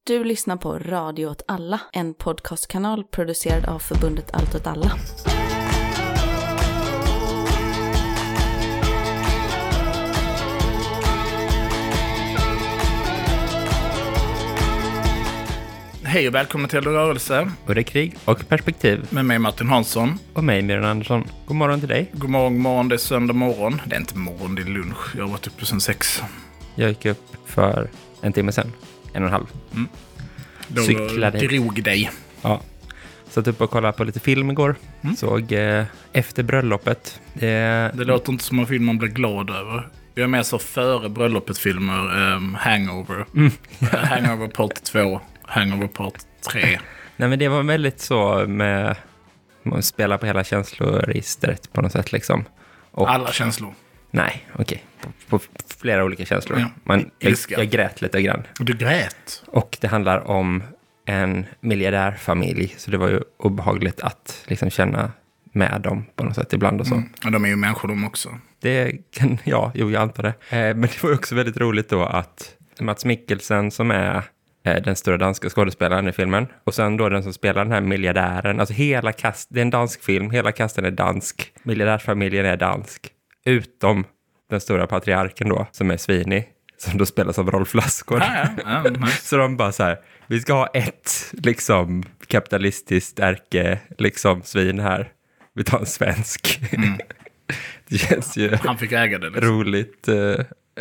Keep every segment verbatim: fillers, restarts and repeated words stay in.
Du lyssnar på Radio åt alla, en podcastkanal producerad av förbundet Allt åt alla. Hej och välkomna till Rörelse. Och det är krig och perspektiv. Med mig Martin Hansson. Och mig Miriam Andersson. God morgon till dig. God morgon, god morgon. Det är söndag morgon. Det är inte morgon, det är lunch. Jag har varit uppe sedan sex. Jag gick upp för en timme sedan. En och en halv. Mm. Då cyklade. Drog dig. Ja. Satt upp och kollade på lite film igår. Mm. Såg eh, Efter bröllopet. Det... det låter inte som en film man blir glad över. Jag är med så före bröllopet-filmer. Um, Hangover. Mm. Hangover part två. Hangover part tre. Nej, men det var väldigt så med att spela på hela känsloregistret på något sätt liksom. Och, alla känslor? Nej, okej. Okay. På, på flera olika känslor. Ja. Man, jag, jag grät lite grann. Och du grät? Och det handlar om en miljardärfamilj. Så det var ju obehagligt att liksom känna med dem på något sätt ibland och så. Mm. Och de är ju människor de också. Det kan, ja, jo, jag antar det. Eh, men det var ju också väldigt roligt då att Mats Mikkelsen som är den stora danska skådespelaren i filmen. Och sen då den som spelar den här miljardären. Alltså hela kast, det är en dansk film. Hela kasten är dansk. Miljardärfamiljen är dansk. Utom den stora patriarken då, som är svinig. Som då spelas av Rolf Lassgård. Ja, ja, ja, nice. Så de bara så här, vi ska ha ett liksom kapitalistiskt ärke liksom svin här. Vi tar en svensk. Mm. Det känns ju han fick äga det liksom. Roligt... Uh,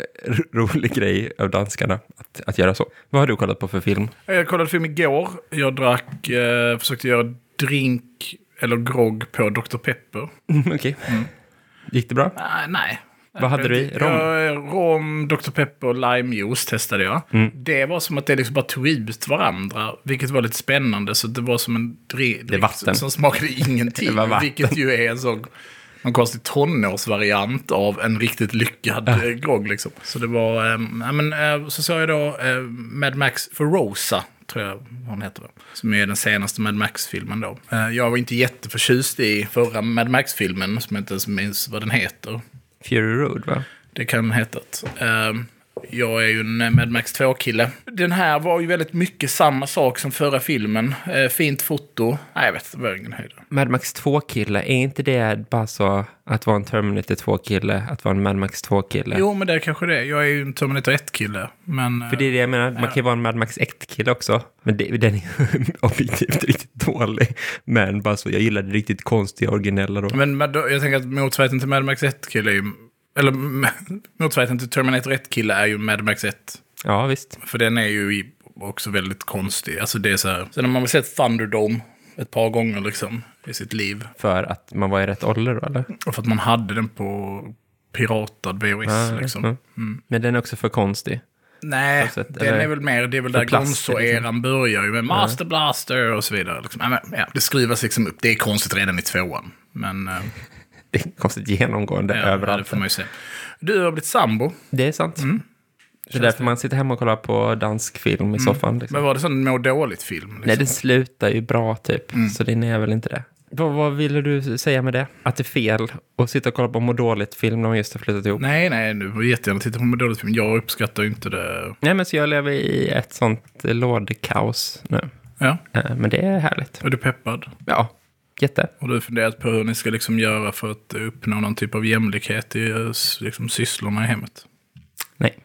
rolig grej av danskarna att, att göra så. Vad har du kollat på för film? Jag kollade film igår. Jag drack, eh, försökte göra drink eller grogg på doktor Pepper. Mm, Okej. Okay. Mm. Gick det bra? Uh, nej. Vad hade du i? Rom? Jag, rom, doktor Pepper och limejuice testade jag. Mm. Det var som att det liksom bara tog ut varandra, vilket var lite spännande. Så det var som en drink som, som smakade ingenting. Vilket ju är en sån... en konstig tonårsvariant av en riktigt lyckad äh. grogg liksom. Så det var, äh, men, äh, så sa jag då äh, Mad Max Furiosa, tror jag hon heter det. Som är den senaste Mad Max-filmen då. Äh, jag var inte jätteförtjust i förra Mad Max-filmen, som jag inte ens minns vad den heter. Fury Road, va? Det kan heta. Äh, Jag är ju en Mad Max två-kille. Den här var ju väldigt mycket samma sak som förra filmen. Eh, fint foto. Nej, jag vet inte, det var ingen höjd. Mad Max två-kille, är inte det bara så att vara en Terminator två-kille, att vara en Mad Max två-kille? Jo, men det är kanske det. Jag är ju en Terminator ett-kille. Men, för det är det jag menar, man kan ju vara en Mad Max ett-kille också. Men det, den är ju objektivt riktigt dålig. Men bara så, jag gillar det riktigt konstiga originella då. Men jag tänker att motsvarigheten till Mad Max ett-kille är ju... Eller motsvarigheten till Terminator ett-kille är ju Mad Max ett. Ja, visst. För den är ju också väldigt konstig. Alltså det är så här... Sen har man väl sett Thunderdome ett par gånger liksom i sitt liv. För att man var i rätt ålder då, eller? Och för att man hade den på piratad V H S ah, liksom. Mm. Mm. Men den är också för konstig. Nej, sätt, den eller? är väl mer... Det är väl där Gonzo-eran liksom. Börjar ju med Master Blaster och så vidare. Liksom. Ja, men, ja, det skruvas liksom upp. Det är konstigt redan i tvåan. Men... det är konstigt genomgående ja, överallt. Det får man ju se. Du har blivit sambo. Det är sant. Mm. Det är därför det? Man sitter hemma och kollar på dansk film i mm. soffan. Liksom. Men var det sån må dåligt film? Liksom? Nej, den slutar ju bra typ. Mm. Så det är väl inte det. Vad, vad ville du säga med det? Att det är fel att sitta och kolla på må dåligt film när man just har flyttat ihop? Nej, nej. Du får jättegärna titta på må dåligt film. Jag uppskattar ju inte det. Nej, men så jag lever i ett sånt lådkaos nu. Ja. Men det är härligt. Är du peppad? Ja. Jätte. Och du har funderat på hur ni ska liksom göra för att uppnå någon typ av jämlikhet i liksom, sysslorna i hemmet? Nej.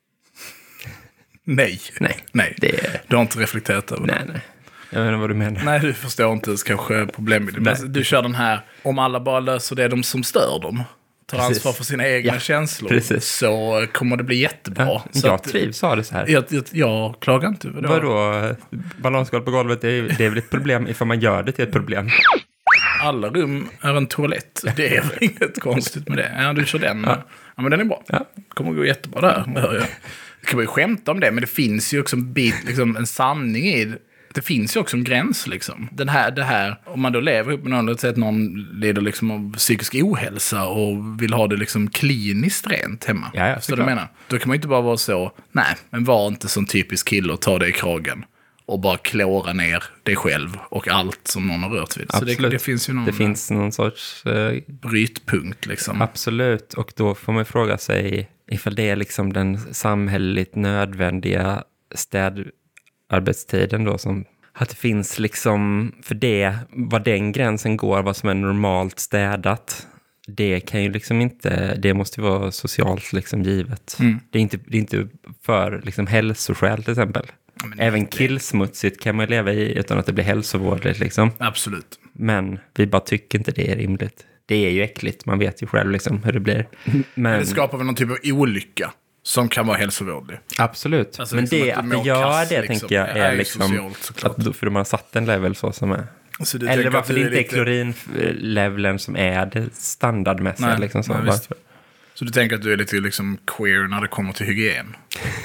nej. Nej. Nej. Det... Du har inte reflekterat över nej, det? Nej, jag vet inte vad du menar. Nej, du förstår inte ens kanske problemet. Du kör den här, om alla bara löser det de som stör dem, tar Precis. ansvar för sina egna ja. känslor, Precis. så kommer det bli jättebra. Ja, så jag att, trivs ha det så här. Jag, jag, jag klagar inte över det. Vadå? Balansgolv på golvet, det är, det är väl ett problem ifall man gör det till ett problem. Alla rum är en toalett. Det är väl inget konstigt med det. Ja, du kör den. Ja, ja men den är bra. Ja. Kommer gå jättebra där. Det hör jag. Jag kan ju skämta om det, men det finns ju också en bit, liksom, en sanning i det. Det finns ju också en gräns liksom. Den här, det här, om man då lever ihop med någon, och att någon lider liksom av psykisk ohälsa och vill ha det liksom kliniskt rent hemma. Ja, ja, så du menar, då kan man inte bara vara så, nej, men var inte som typisk kille och ta det i kragen. Och bara klåra ner dig själv och allt som någon har rört vid. Absolut. Så det, det finns ju någon, det finns någon sorts uh, brytpunkt liksom. Absolut, och då får man fråga sig ifall det är liksom den samhälleligt nödvändiga städ arbetstiden då som att det finns liksom för det, vad den gränsen går, vad som är normalt städat. Det kan ju liksom inte, det måste ju vara socialt liksom givet. Mm. Det är inte, det är inte för liksom hälsoskäl till exempel. Men även killsmutsigt kan man leva i utan att det blir hälsovårdligt liksom. Absolut. Men vi bara tycker inte det är rimligt. Det är ju äckligt, man vet ju själv liksom hur det blir. Men det skapar väl någon typ av olycka som kan vara hälsovårdlig. Absolut. Alltså, men liksom det att, att det gör det liksom, tänker jag är, är liksom socialt, att då, för de har satt en level så som är. Så du eller varför det inte är lite... klorinleveln som är det standardmässiga. Nej, liksom, så, nej, så du tänker att du är lite liksom queer när det kommer till hygien?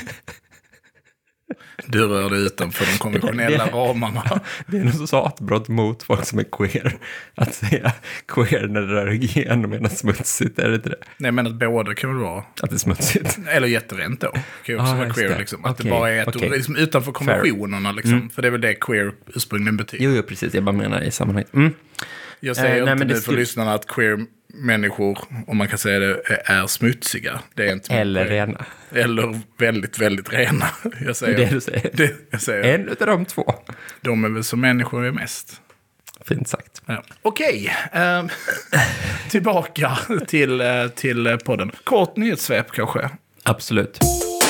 Du rör dig utanför de konventionella det, ramarna. Det är något så hatbrott mot folk som är queer. Att säga queer när det rör hygien och menar smutsigt, är det inte det? Nej, men att båda kan väl vara. Att det är smutsigt. Eller jätterent då. Det kan ju också ah, vara queer det. liksom. Att okay. det bara är ett okay. liksom, utanför konventionerna liksom. Mm. För det är väl det queer ursprungligen betyder. Jo, jo, precis. Jag bara menar i sammanhanget. Mm. Jag säger eh, inte nej, nu skulle... för lyssnarna att queer människor, om man kan säga det, är smutsiga. Det är inte eller rena. Eller väldigt, väldigt rena. Jag säger, det du säger. Det, jag säger. En utav de två. De är väl som människor är mest. Fint sagt. Ja. Okej, eh, tillbaka till, eh, till podden. Kort nyhetssvep kanske. Absolut.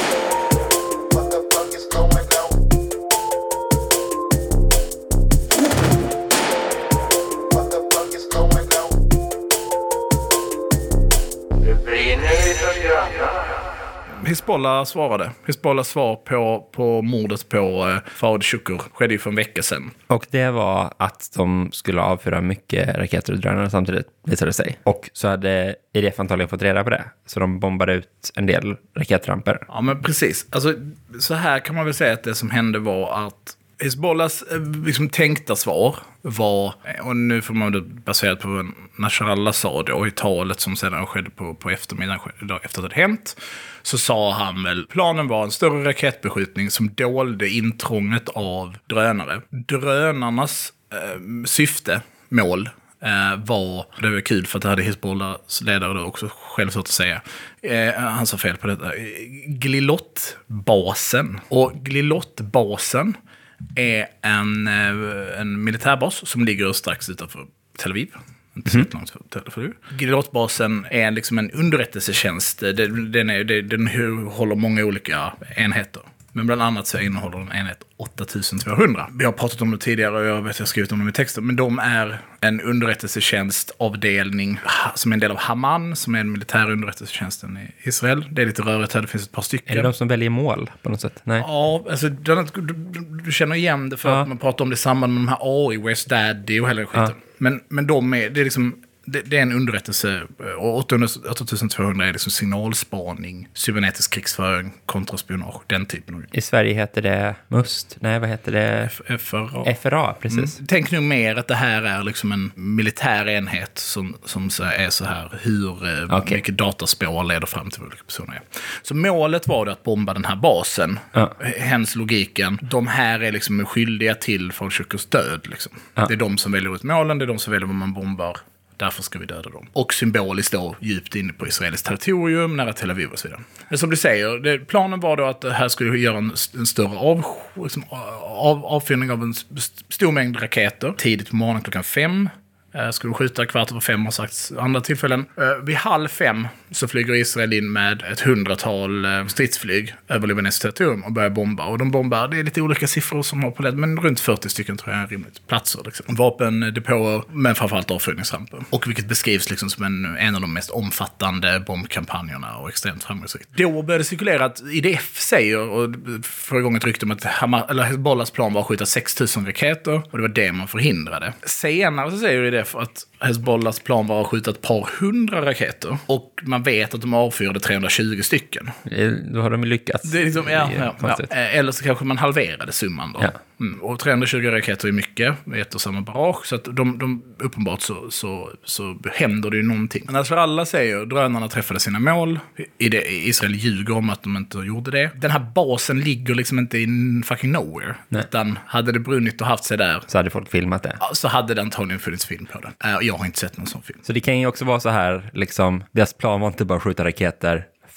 Hizbollah svarade. Hizbollahs svar på, på mordet på eh, Fawad Shukr skedde ju för en vecka sedan. Och det var att de skulle avfyra mycket raketer och drönare samtidigt, visade det sig. Och så hade I D F antagligen fått reda på det. Så de bombade ut en del raketramper. Ja, men precis. Alltså, så här kan man väl säga att det som hände var att Hizbollahs liksom, tänkta svar var, och nu får man det baserat på vad Nasrallah sa då i talet som sedan skedde på, på eftermiddagen efter att det hänt, så sa han väl, planen var en större raketbeskjutning som dolde intrånget av drönare. Drönarnas eh, syfte, mål, eh, var, det var kul för att det hade Hizbollahs ledare då också själv så att säga, eh, han sa fel på detta, Glilot-basen. Och Glilot-basen är en, en militärbas som ligger strax utanför Tel Aviv. Inte så långt för Tel Aviv. Glilot-basen är liksom en underrättelsetjänst. Den, den, är, den håller många olika enheter. Men bland annat så innehåller den enhet åtta tusen tvåhundra. Vi har pratat om det tidigare och jag vet att jag har skrivit om det i texten. Men de är en underrättelsetjänstavdelning som är en del av Haman, som är en militär underrättelsetjänsten i Israel. Det är lite rörigt här, det finns ett par stycken. Är det de som väljer mål på något sätt? Nej. Ja, alltså du, du, du känner igen det för ja. Att man pratar om det i samband med de här A I, Where's Daddy och hela skiten. Ja. Men, men de är, det är liksom... Det, det är en underrättelse, och åtta tusen tvåhundra är liksom signalspaning, cybernetisk krigsföring, kontraspionage, den typen av. I Sverige heter det MUST, nej vad heter det? F R A. F R A, precis. Mm. Tänk nu mer att det här är liksom en militär enhet som, som så är så här, hur okay. mycket dataspår leder fram till olika personer är. Så målet var det att bomba den här basen, ja. Hens logiken, de här är liksom skyldiga till Fawad Shukrs död. Liksom. Ja. Det är de som väljer ut målen, det är de som väljer vad man bombar. Därför ska vi döda dem. Och symboliskt då djupt inne på israeliskt territorium, nära Tel Aviv och så vidare. Men som du säger, det, planen var då att det här skulle göra en, en större av, liksom, av, avfyrning av en stor mängd raketer. Tidigt på morgonen klockan fem. Eh, skulle skjuta kvart över fem har sagt andra tillfällen. Eh, vid halv fem så flyger Israel in med ett hundratal eh, stridsflyg över Libanese territorium och börjar bomba. Och de bombar, det är lite olika siffror som har på det, men runt fyrtio stycken tror jag är rimligt platser. Liksom. Vapendepåer, men framförallt avfyrningsramper. Och vilket beskrivs liksom som en, en av de mest omfattande bombkampanjerna och extremt framgångsrikt. Då började det cirkulera att I D F säger, och förra gången ett rykte om att Hamas, eller Hezbollahs plan var att skjuta sex tusen raketer, och det var det man förhindrade. Senare så säger I D F att Hezbollahs plan var att skjuta ett par hundra raketer, och man vet att de avfyrade trehundratjugo stycken. Då har de lyckats. Det är liksom, ja, ja, ja. Eller så kanske man halverade summan då. Ja. Mm, och trehundratjugo raketer är mycket i ett och samma barrage, så att de, de uppenbart så, så, så händer det ju någonting. Men alltså alla säger att drönarna träffade sina mål. I det, Israel ljuger om att de inte gjorde det. Den här basen ligger liksom inte i fucking nowhere. Nej. Utan hade det brunnit och haft sig där, så hade folk filmat det. Så hade det antagligen funnits film på den. Jag har inte sett någon sån film. Så det kan ju också vara så här, liksom, deras plan var inte bara att skjuta raketer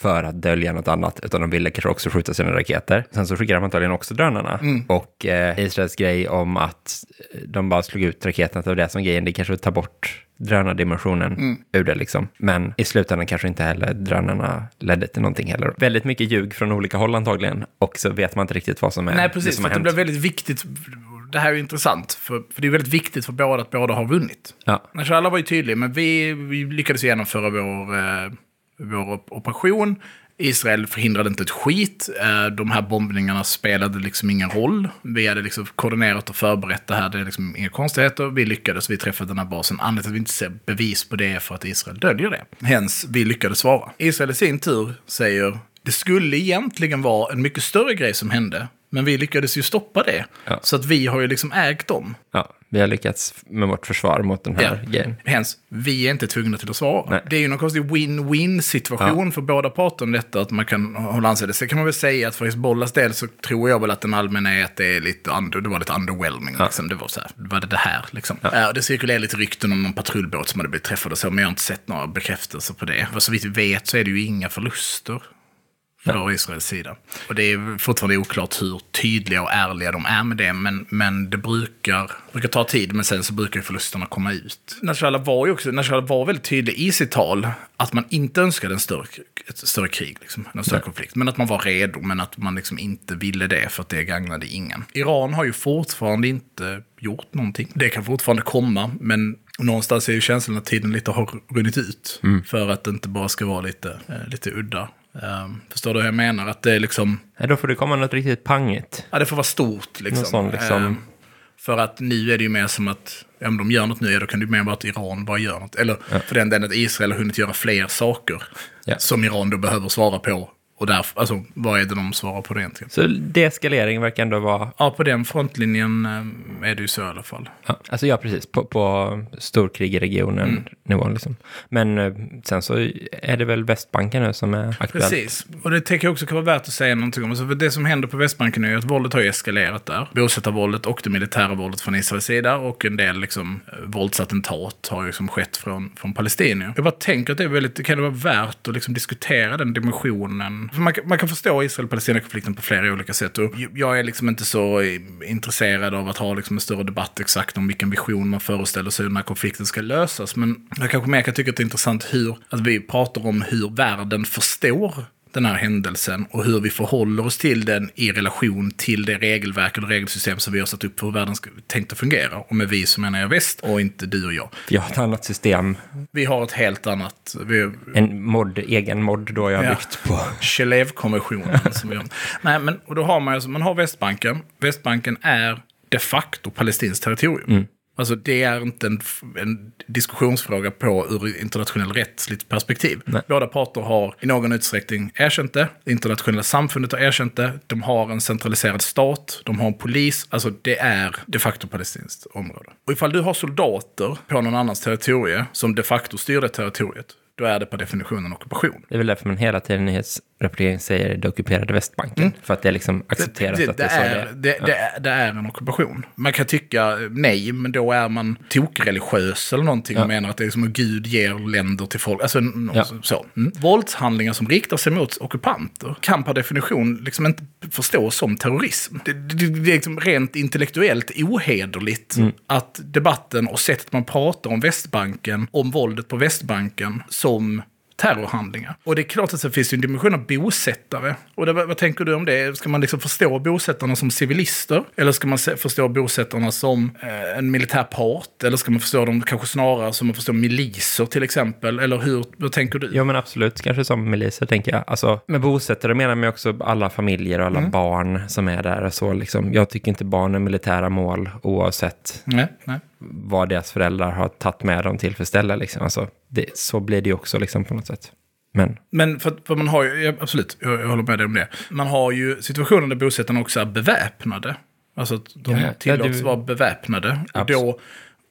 för att dölja något annat, utan de ville kanske också skjuta sina raketer. Sen så skickade de antagligen också drönarna. Mm. Och eh, Israels grej om att de bara slog ut raketerna och det som grejen, det kanske tar bort drönardimensionen mm. ur det liksom. Men i slutändan kanske inte heller drönarna ledde till någonting heller. Väldigt mycket ljug från olika håll antagligen. Och så vet man inte riktigt vad som är. Nej, precis. Det som för har det blev väldigt viktigt. Det här är ju intressant. För, för det är väldigt viktigt för båda att båda har vunnit. Ja. Nasrallah var ju tydlig, men vi, vi lyckades genomföra vår, eh, vår operation. Israel förhindrade inte ett skit. De här bombningarna spelade liksom ingen roll. Vi hade liksom koordinerat och förberett det här. Det är liksom inga konstigheter. Vi lyckades, vi träffade den här basen. Anledningen att vi inte ser bevis på det är för att Israel döljer det. Hens, vi lyckades svara. Israel i sin tur säger, det skulle egentligen vara en mycket större grej som hände. Men vi lyckades ju stoppa det. Ja. Så att vi har ju liksom ägt dem. Ja, vi har lyckats med vårt försvar mot den här ja. grejen. Hens, vi är inte tvungna till att svara. Nej. Det är ju någon konstig win-win-situation ja. för båda parter om detta. Att man kan hålla ansvar. Det. Så kan man väl säga att för Hizbollahs del så tror jag väl att den allmänna är att det, är lite under, det var lite underwhelming. Ja. Liksom. Det var så här, var det det här liksom. Ja. Äh, det cirkulerar lite rykten om någon patrullbåt som hade blivit träffad och så. Men jag har inte sett några bekräftelser på det. Så vitt vi vet så är det ju inga förluster från Israels sida. Och det är fortfarande oklart hur tydliga och ärliga de är med det, men, men det brukar, brukar ta tid, men sen så brukar ju förlusterna komma ut. Nasrallah var ju också, Nasrallah var väldigt tydlig i sitt tal att man inte önskade en större, ett större krig, liksom, en större Nej. konflikt, men att man var redo, men att man liksom inte ville det för att det gagnade ingen. Iran har ju fortfarande inte gjort någonting. Det kan fortfarande komma, men någonstans är ju känslan att tiden lite har runnit ut mm. för att det inte bara ska vara lite, eh, lite udda. Um, förstår du hur jag menar? Att det är liksom... Ja, då får det komma något riktigt pangigt. Ja, det får vara stort liksom. Sån, liksom... Um, för att nu är det ju mer som att om de gör något nu, då kan det ju mer vara att Iran bara gör något. Eller ja. för den delen att Israel har hunnit göra fler saker ja. som Iran då behöver svara på. Och därför, alltså, vad är det de svarar på det egentligen? Så deeskalering verkar ändå vara... Ja, på den frontlinjen är det ju så i alla fall. Ja, alltså ja, precis. På, på storkrig i regionen mm. nivån liksom. Men sen så är det väl Västbanken nu som är aktuellt. Precis. Och det tycker jag också kan vara värt att säga någonting om. Alltså, för det som händer på Västbanken är ju att våldet har eskalerat där. Bosättarvåldet och det militära våldet från Israels sida. Och en del liksom, våldsattentat har ju liksom skett från, från palestinier. Jag bara tänker att det är väldigt, det kan det vara värt att liksom diskutera den dimensionen. För man, man kan förstå Israel-Palestina-konflikten på flera olika sätt. Och jag är liksom inte så intresserad av att ha liksom en större debatt exakt om vilken vision man föreställer sig hur den här konflikten ska lösas. Men jag kanske mer kan tycka att det är intressant hur att vi pratar om hur världen förstår den här händelsen och hur vi förhåller oss till den i relation till det regelverk och det regelsystem som vi har satt upp för hur världen ska tänkt att fungera. Och med vi så menar jag väst och inte du och jag. Vi har ett annat system. Vi har ett helt annat... Vi... En mod, egen mod då jag har ja. byggt på. Genève-konventionen som vi har. Nej, men och då har man alltså, man har Västbanken. Västbanken är de facto palestinskt territorium. Mm. Alltså det är inte en, en diskussionsfråga på ur internationell rättsligt perspektiv. Nej. Båda parter har i någon utsträckning erkänt det. Det internationella samfundet har erkänt det. De har en centraliserad stat. De har en polis. Alltså det är de facto palestinskt område. Och ifall du har soldater på någon annans territorie som de facto styr det territoriet, då är det på definitionen ockupation. Det är väl därför man hela tiden i nyhetsrapporteringen säger det ockuperade Västbanken. Mm. För att det är liksom accepterat det, det, att det, det är så det, det, ja. det, är, det är en ockupation. Man kan tycka nej, men då är man tokreligiös eller någonting ja. och menar att det är som att Gud ger länder till folk. Alltså ja. så. Mm. Våldshandlingar som riktar sig mot ockupanter kan per definition liksom inte förstås som terrorism. Det, det, det är liksom rent intellektuellt ohederligt mm. att debatten och sättet man pratar om Västbanken, om våldet på Västbanken som terrorhandlingar. Och det är klart att det finns en dimension av bosättare. Och det, vad tänker du om det? Ska man liksom förstå bosättarna som civilister? Eller ska man se, förstå bosättarna som eh, en militär part? Eller ska man förstå dem kanske snarare som man förstår miliser till exempel? Eller hur, vad tänker du? Ja men absolut, kanske som miliser tänker jag. Alltså, med bosättare menar man också alla familjer och alla mm. barn som är där. Och så, liksom. Jag tycker inte barn är militära mål oavsett nej, nej. vad deras föräldrar har tagit med dem till för ställe. Liksom. Alltså, det, så blir det ju också liksom, på något sätt. Men, Men för, för man har ju, absolut, jag, jag håller med dig om det. Man har ju situationer där bosättarna också är beväpnade. Alltså att de ja, tillåts ja, du... vara beväpnade. Och då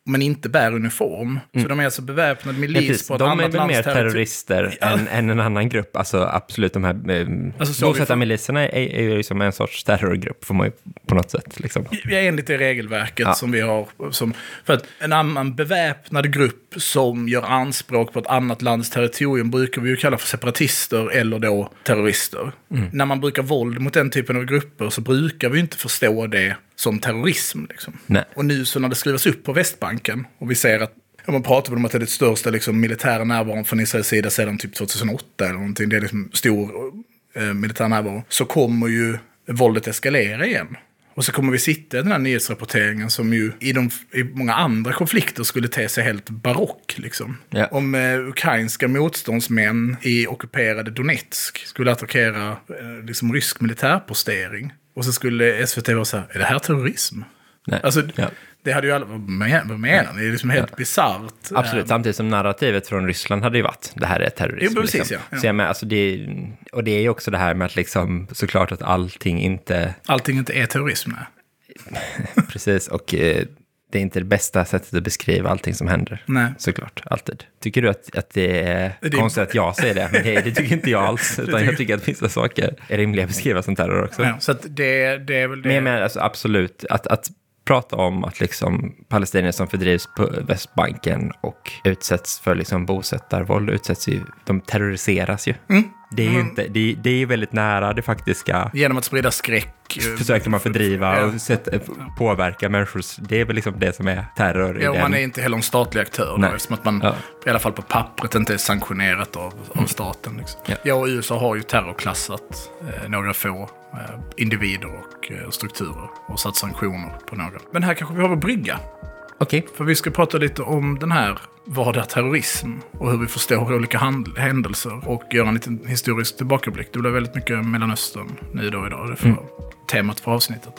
men inte bär uniform. Mm. Så de är alltså beväpnad milis på ett de annat land. De är väl mer territorium. terrorister ja. än, än en annan grupp. Alltså absolut, de här eh, alltså, bosättarmiliserna är, är ju liksom en sorts terrorgrupp får man ju på något sätt. Liksom. Ja, enligt det regelverket ja. som vi har. Som, för att en annan beväpnad grupp som gör anspråk på ett annat lands territorium brukar vi ju kalla för separatister eller då terrorister. Mm. När man brukar våld mot den typen av grupper så brukar vi inte förstå det som terrorism. Liksom. Och nu så när det skrivs upp på Västbanken och vi ser att om man pratar om att det är det största liksom, militära närvaron från Israels sida sedan typ tjugohundraåtta eller någonting, det är liksom stor eh, militär närvaro, så kommer ju våldet eskalera igen. Och så kommer vi sitta i den här nyhetsrapporteringen som ju i, de, i många andra konflikter skulle te sig helt barock. Liksom. Ja. Om eh, ukrainska motståndsmän i ockuperade Donetsk skulle attackera eh, liksom, rysk militärpostering. Och så skulle S V T vara så här, är det här terrorism? Nej. Alltså, ja. det hade ju alla, vad menar ni? Det är liksom helt ja. bisarrt. Absolut, samtidigt som narrativet från Ryssland hade ju varit, det här är terrorism. Jo, precis, liksom. ja. ja. Så jag med, alltså det, och det är ju också det här med att liksom, såklart att allting inte... Allting inte är terrorism, nej. Precis, och eh, det är inte det bästa sättet att beskriva allting som händer. Nej. Såklart, alltid. Tycker du att, att det är det... konstigt att jag säger det? Men det, det tycker inte jag alls. Utan jag tycker att vissa saker är rimliga att beskriva som terror också. Ja, så att det, det är väl det. Men, men alltså, absolut, att... att prata om att liksom palestinier som fördrivs på Västbanken och utsätts för liksom bosättarvåld, utsätts ju, de terroriseras ju. Mm. Det är ju mm. inte, det, det är ju väldigt nära det faktiska. Genom att sprida skräck. Försöker man fördriva ja. och sätta, påverka människor. Det är väl liksom det som är terror. Ja, i och den. Man är inte heller en statlig aktör. Då, eftersom att man, ja. i alla fall på pappret, inte är sanktionerat av, av mm. staten. Liksom. Ja. ja, och U S A har ju terrorklassat eh, några få eh, individer och eh, strukturer och satt sanktioner på några. Men här kanske vi har en brygga. Okej. Okay. För vi ska prata lite om den här, vad är terrorism och hur vi förstår olika hand- händelser och göra en liten historisk tillbakablick. Det blir väldigt mycket Mellanöstern nu då idag. Det är för mm. temat för avsnittet.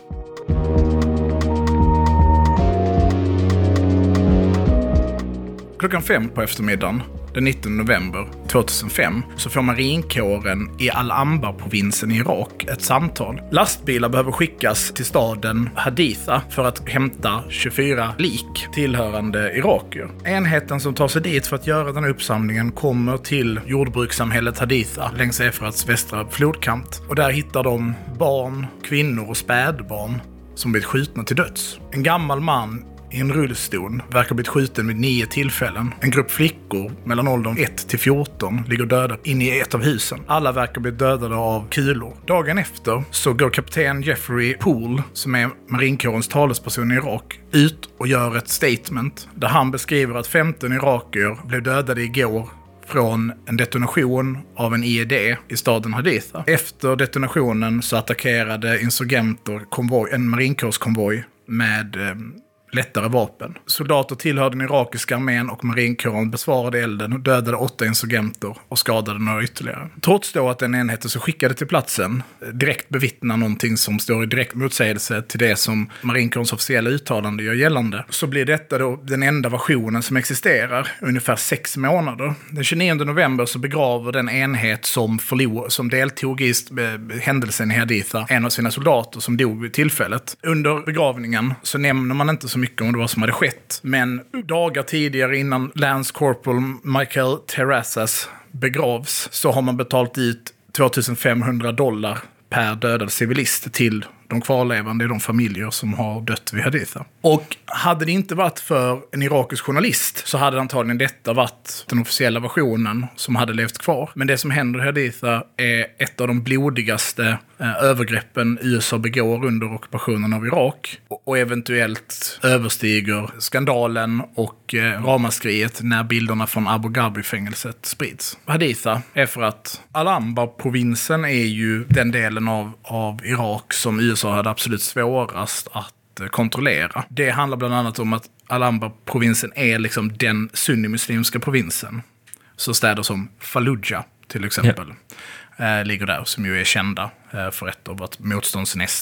Klockan fem på eftermiddagen den nittonde november tjugohundrafem så får marinkåren i Al-Anbar-provinsen i Irak ett samtal. Lastbilar behöver skickas till staden Haditha för att hämta tjugofyra lik tillhörande irakier. Enheten som tar sig dit för att göra den uppsamlingen kommer till jordbrukssamhället Haditha längs Efrats västra flodkant. Och där hittar de barn, kvinnor och spädbarn som blivit skjutna till döds. En gammal man i en rullstol verkar ha blivit skjuten vid nio tillfällen. En grupp flickor mellan åldern ett till fjorton ligger döda inne i ett av husen. Alla verkar bli dödade av kulor. Dagen efter så går kapten Jeffrey Poole, som är marinkårens talesperson i Irak, ut och gör ett statement där han beskriver att femton irakier blev dödade igår från en detonation av en I E D i staden Haditha. Efter detonationen så attackerade insurgenter konvoj, en marinkårskonvoj med eh, lättare vapen. Soldater tillhörde den irakiska armén och marinkåren besvarade elden och dödade åtta insurgenter och skadade några ytterligare. Trots då att den enheten som skickade till platsen direkt bevittnar någonting som står i direkt motsägelse till det som marinkårens officiella uttalande gör gällande, så blir detta då den enda versionen som existerar ungefär sex månader. Den tjugonionde november så begraver den enhet som, förlor, som deltog i händelsen i Haditha en av sina soldater som dog vid tillfället. Under begravningen så nämner man inte så mycket om det vad som hade skett. Men dagar tidigare innan Lance Corporal Michael Terrazas begravs så har man betalt ut tvåtusenfemhundra dollar per dödad civilist till de kvarlevande i de familjer som har dött vid Haditha. Och hade det inte varit för en irakisk journalist så hade antagligen detta varit den officiella versionen som hade levt kvar. Men det som händer i Haditha är ett av de blodigaste eh, övergreppen U S A begår under ockupationen av Irak och, och eventuellt överstiger skandalen och eh, ramaskriet när bilderna från Abu Ghraib-fängelset sprids. Haditha är för att Al-Anbar-provinsen är ju den delen av, av Irak som U S A hade absolut svårast att kontrollera. Det handlar bland annat om att Al-Anbar-provinsen är liksom den sunnimuslimska provinsen. Så städer som Fallujah till exempel yeah. eh, ligger där, som ju är kända eh, för ett av vårt motståndsnäste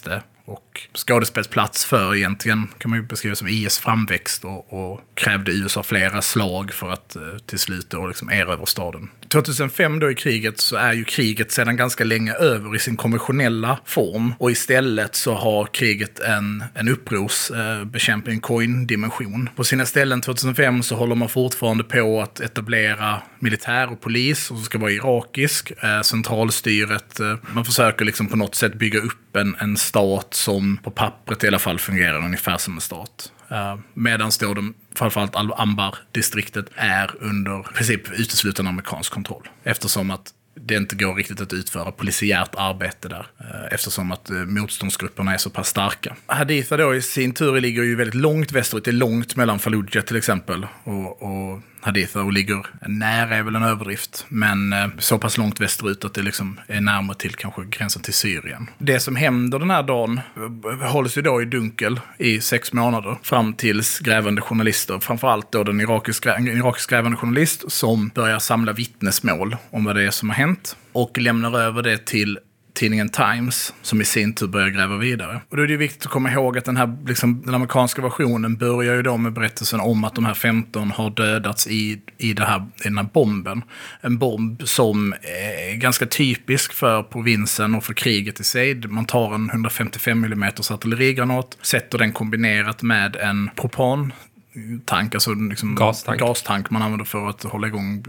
och skådespelsplats för egentligen, kan man ju beskriva som I S framväxt och, och krävde U S A flera slag för att eh, till slut då liksom erövra staden. tjugohundrafem då i kriget så är ju kriget sedan ganska länge över i sin konventionella form och istället så har kriget en, en upprorsbekämpning, eh, coin-dimension. På sina ställen tjugohundrafem så håller man fortfarande på att etablera militär och polis som ska vara irakisk. Eh, centralstyret, eh, man försöker liksom på något sätt bygga upp en, en stat som på pappret i alla fall fungerar ungefär som en stat. Uh, medan då de, framförallt Al-Anbar-distriktet är under i princip uteslutande amerikansk kontroll. Eftersom att det inte går riktigt att utföra polisiärt arbete där. Uh, eftersom att uh, motståndsgrupperna är så pass starka. Haditha då i sin tur ligger ju väldigt långt västerut. Det är långt mellan Fallujah till exempel och, och Haditha och ligger nära är väl en överdrift. Men eh, så pass långt västerut att det liksom är närmare till kanske gränsen till Syrien. Det som händer den här dagen hålls ju då i dunkel i sex månader. Fram tills grävande journalister, framförallt då den irakiska, en irakisk grävande journalist som börjar samla vittnesmål om vad det är som har hänt. Och lämnar över det till tidningen Times, som i sin tur börjar gräva vidare. Och då är det viktigt att komma ihåg att den här liksom, den amerikanska versionen börjar ju då med berättelsen om att de här femton har dödats i, i, det här, i den här bomben. En bomb som är ganska typisk för provinsen och för kriget i sig. Man tar en hundrafemtiofem millimeter artillerigranat, sätter den kombinerat med en propan tank, alltså liksom gastank. gastank man använder för att hålla igång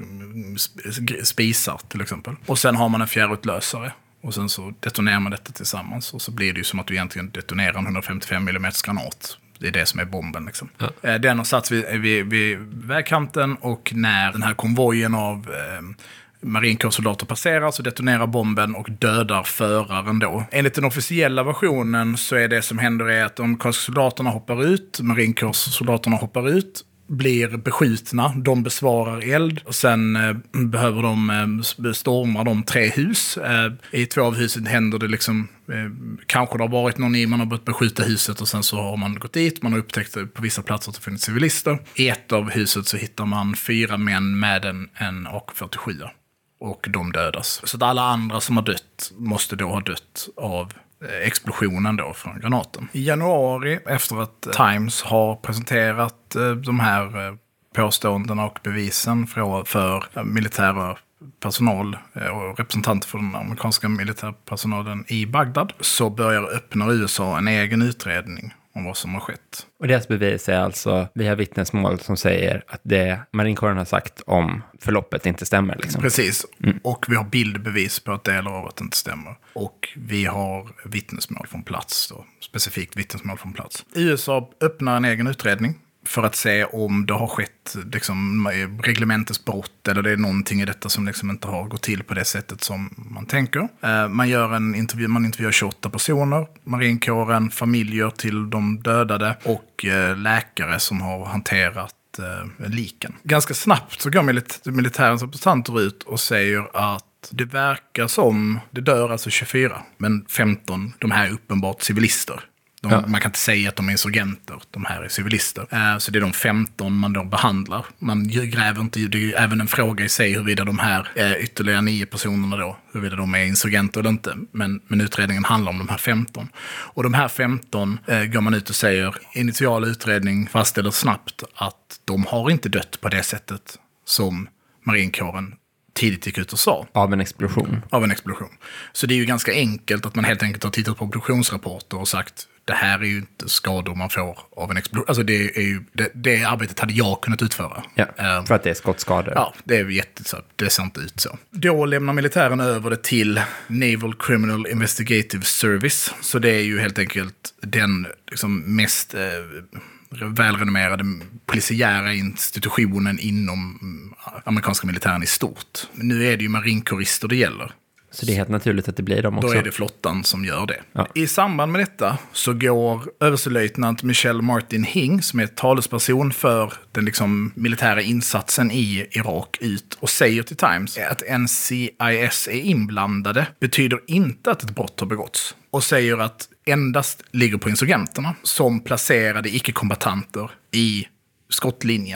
spisar till exempel. Och sen har man en fjärrutlösare. Och sen så detonerar man detta tillsammans. Och så blir det ju som att du egentligen detonerar en hundrafemtiofem millimeter granat. Det är det som är bomben liksom. Ja. Den har satts vid, vid, vid vägkanten och när den här konvojen av eh, marinkårssoldater passerar så detonerar bomben och dödar föraren då. Enligt den officiella versionen så är det som händer är att de amerikanska soldaterna hoppar ut, marinkårssoldaterna hoppar ut, blir beskjutna, de besvarar eld och sen eh, behöver de eh, storma de tre hus. Eh, I två av husen händer det liksom, eh, kanske det har varit någon i, man har börjat beskjuta huset och sen så har man gått dit, man har upptäckt på vissa platser att det finns civilister. I ett av huset så hittar man fyra män med en, en A K fyrtiosju och de dödas. Så att alla andra som har dött måste då ha dött av explosionen då från granaten. I januari, efter att Times har presenterat eh, de här eh, påståendena och bevisen för, för eh, militära personal eh, och representanter för den amerikanska militärpersonalen i Bagdad, så börjar öppna U S A en egen utredning om vad som har skett. Och deras bevis är alltså, vi har vittnesmål som säger att det marinkåren har sagt om förloppet inte stämmer. Liksom. Precis, mm. och vi har bildbevis på att delar av att det inte stämmer. Och vi har vittnesmål från plats då, specifikt vittnesmål från plats. U S A öppnar en egen utredning för att se om det har skett liksom, reglementets brott eller det är någonting i detta som liksom inte har gått till på det sättet som man tänker. Eh, man gör en intervju, man intervjuar tjugoåtta personer, marinkåren, familjer till de dödade och eh, läkare som har hanterat eh, liken. Ganska snabbt så går milit- militärens representanter ut och säger att det verkar som, det dör alltså tjugofyra, men femton, de här är uppenbart civilister. De, ja. Man kan inte säga att de är insurgenter, de här är civilister. Uh, så det är de femton man då behandlar. Man gräver inte, det är ju även en fråga i sig huruvida de här uh, ytterligare nio personerna då, huruvida de är insurgenter eller inte. Men, men utredningen handlar om de här femton. Och de här femton uh, går man ut och säger, initial utredning fastställer snabbt att de har inte dött på det sättet som marinkåren tidigt gick ut och sa. Av en explosion. Av en explosion. Så det är ju ganska enkelt att man helt enkelt har tittat på obduktionsrapporter och sagt det här är ju inte skador man får av en explosion. Alltså det är ju, det, det arbetet hade jag kunnat utföra. Ja, um, för att det är skottskador. Ja, det är jätte, så, det ser inte ut så. Då lämnar militären över det till Naval Criminal Investigative Service. Så det är ju helt enkelt den liksom, mest eh, välrenommerade polisiära institutionen inom amerikanska militären i stort. Nu är det ju marinkårister det gäller. Så det är helt naturligt att det blir dem också. Då är det flottan som gör det. Ja. I samband med detta så går överstelöjtnant Michelle Martin Hing, som är talesperson för den liksom militära insatsen i Irak, ut och säger till Times att N C I S är inblandade betyder inte att ett brott har begåtts. Och säger att endast ligger på insurgenterna som placerade icke-kombatanter i skottlinjen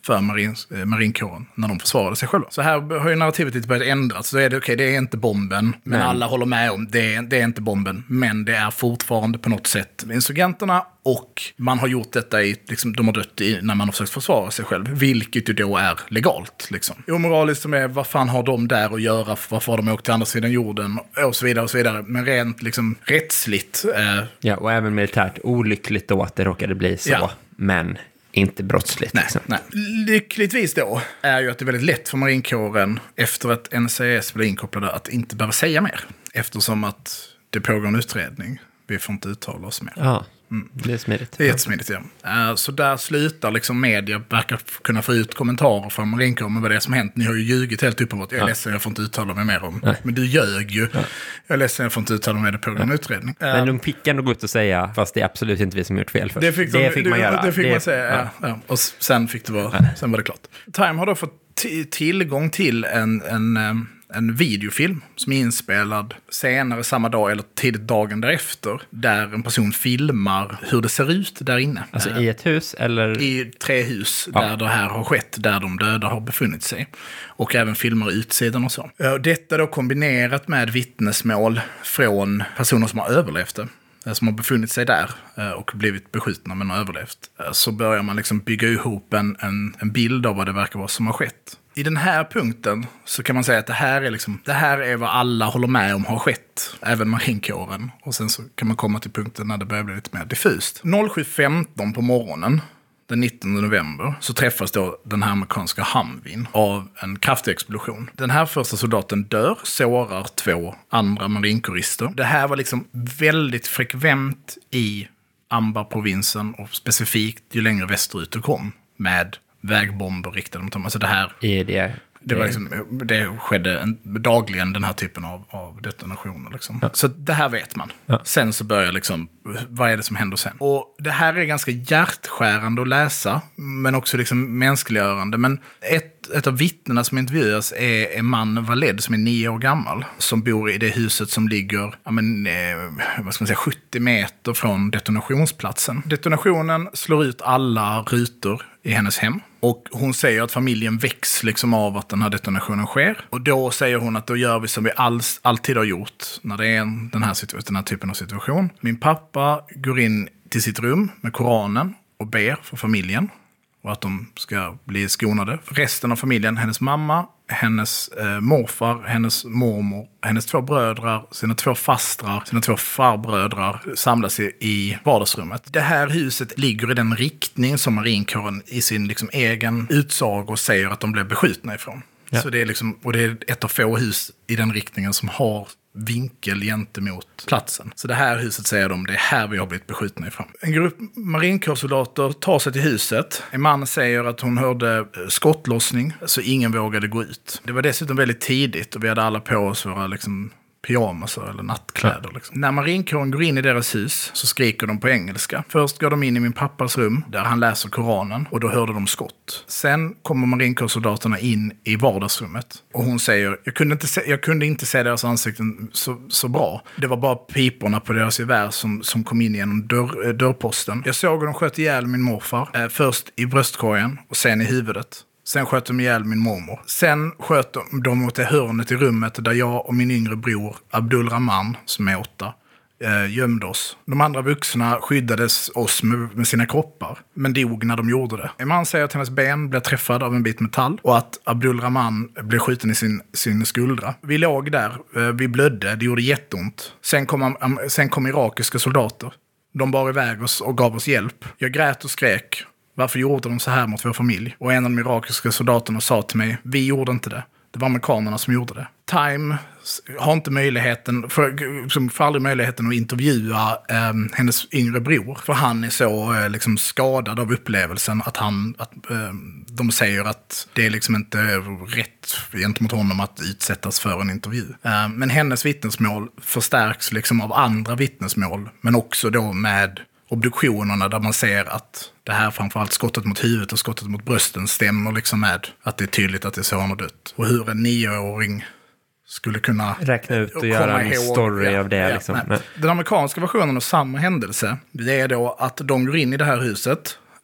för marin, eh, marinkåren när de försvarade sig själva. Så här har ju narrativet lite börjat ändras. Så är det okej, okay, det är inte bomben, men Nej. alla håller med om det är, det är inte bomben, men det är fortfarande på något sätt insurgenterna, och man har gjort detta i, liksom, de har dött i, när man har försökt försvara sig själv, vilket ju då är legalt. Liksom. Omoraliskt som är, vad fan har de där att göra, varför har de åkt till andra sidan jorden, och så vidare och så vidare. Men rent liksom rättsligt. Eh... Ja, och även militärt olyckligt då att det råkade bli så, ja. Men inte brottsligt. Nej, liksom. nej. Lyckligtvis då är ju att det är väldigt lätt för marinkåren efter att N C S blir inkopplade att inte behöva säga mer. Eftersom att det pågår en utredning. Vi får inte uttala oss mer. Ja, mm. det är smidigt. Det är jättesmidigt, ja. Så där slutar liksom media verkar kunna få ut kommentarer från marinkåren med vad det är som hänt. Ni har ju ljugit helt uppåt. Jag är ja. ledsen, jag får inte uttala mig mer om. Nej. Men du ljög ju. Ja. Jag är ledsen, jag får inte uttala mig, det pågår en utredning. Men de fick ändå gå ut och säga, fast det är absolut inte vi som gjort fel först. Det fick, de, det fick man det, göra. Det fick det, man säga, ja. Ja. Ja. Och sen, fick det vara, ja. sen var det klart. Time har då fått t- tillgång till en... en en videofilm som är inspelad senare samma dag eller tidigt dagen därefter, där en person filmar hur det ser ut där inne. Alltså i ett hus eller? I tre hus ja. där det här har skett, där de döda har befunnit sig. Och även filmar utsidan och så. Detta då kombinerat med vittnesmål från personer som har överlevt det, som har befunnit sig där och blivit beskjutna men har överlevt. Så börjar man liksom bygga ihop en, en, en bild av vad det verkar vara som har skett. I den här punkten så kan man säga att det här är liksom, det här är vad alla håller med om har skett, även marinkåren. Och sen så kan man komma till punkten när det börjar bli lite mer diffust. sju femton på morgonen den nittonde november så träffas då den här amerikanska Humveen av en kraftig explosion. Den här första soldaten dör, sårar två andra marinkårister. Det här var liksom väldigt frekvent i Anbar-provinsen och specifikt ju längre västerut det kom med vägbomber riktade mot dem. Alltså det här... Är det... Det, var liksom, det skedde en, dagligen den här typen av, av detonationer. Liksom. Ja. Så det här vet man. Ja. Sen så börjar liksom, vad är det som händer sen? Och det här är ganska hjärtskärande att läsa, men också liksom mänskliggörande. Men ett, ett av vittnena som intervjuas är en man Valed som är nio år gammal, som bor i det huset som ligger ja, men, eh, vad ska man säga, sjuttio meter från detonationsplatsen. Detonationen slår ut alla rutor i hennes hem. Och hon säger att familjen väcks liksom av att den här detonationen sker. Och då säger hon att då gör vi som vi alls, alltid har gjort när det är en, den, här situ- den här typen av situation. Min pappa går in till sitt rum med Koranen och ber för familjen. Och att de ska bli skonade. Resten av familjen, hennes mamma, hennes eh, morfar, hennes mormor, hennes två brödrar, sina två fastrar, sina två farbrödrar samlas i, i vardagsrummet. Det här huset ligger i den riktning som marinkåren i sin liksom, egen utsago säger att de blev beskjutna ifrån. Ja. Så det är liksom, och det är ett av få hus i den riktningen som har vinkel gentemot platsen. Så det här huset säger de, det är här vi har blivit beskjutna ifrån. En grupp marinkårssoldater tar sig till huset. En man säger att hon hörde skottlossning, så ingen vågade gå ut. Det var dessutom väldigt tidigt och vi hade alla på oss våra liksom pyjamaser eller nattkläder. Ja. Liksom. När marinkåren går in i deras hus så skriker de på engelska. Först går de in i min pappas rum där han läser Koranen och då hörde de skott. Sen kommer marinkårssoldaterna in i vardagsrummet och hon säger, jag kunde inte se, jag kunde inte se deras ansikten så, så bra. Det var bara piporna på deras gevär som, som kom in genom dörr, dörrposten. Jag såg hur de sköt ihjäl min morfar. Eh, först i bröstkorgen och sen i huvudet. Sen sköt de ihjäl min mormor. Sen sköt de, de mot det hörnet i rummet där jag och min yngre bror Abdul Rahman, som är åtta, eh, gömde oss. De andra vuxna skyddades oss med, med sina kroppar, men dog när de gjorde det. En man säger att hennes ben blev träffad av en bit metall och att Abdul Rahman blev skjuten i sin, sin skuldra. Vi låg där, eh, vi blödde, det gjorde jätteont. Sen kom, sen kom irakiska soldater. De bar iväg oss och gav oss hjälp. Jag grät och skrek. Varför gjorde de så här mot vår familj? Och en av de irakiska soldaterna sa till mig, vi gjorde inte det. Det var amerikanerna som gjorde det. Time har inte möjligheten, för, som får aldrig möjligheten att intervjua eh, hennes yngre bror. För han är så eh, liksom skadad av upplevelsen att, han, att eh, de säger att det är liksom inte rätt gentemot honom att utsättas för en intervju. Eh, men hennes vittnesmål förstärks liksom av andra vittnesmål. Men också då med obduktionerna där man ser att det här, framförallt skottet mot huvudet och skottet mot brösten, stämmer liksom med att det är tydligt att det är så han har dött. Och hur en nioåring skulle kunna räkna ut och, och göra en ihåg, story ja, av det. Ja, liksom. Den amerikanska versionen av samma händelse, det är då att de går in i det här huset.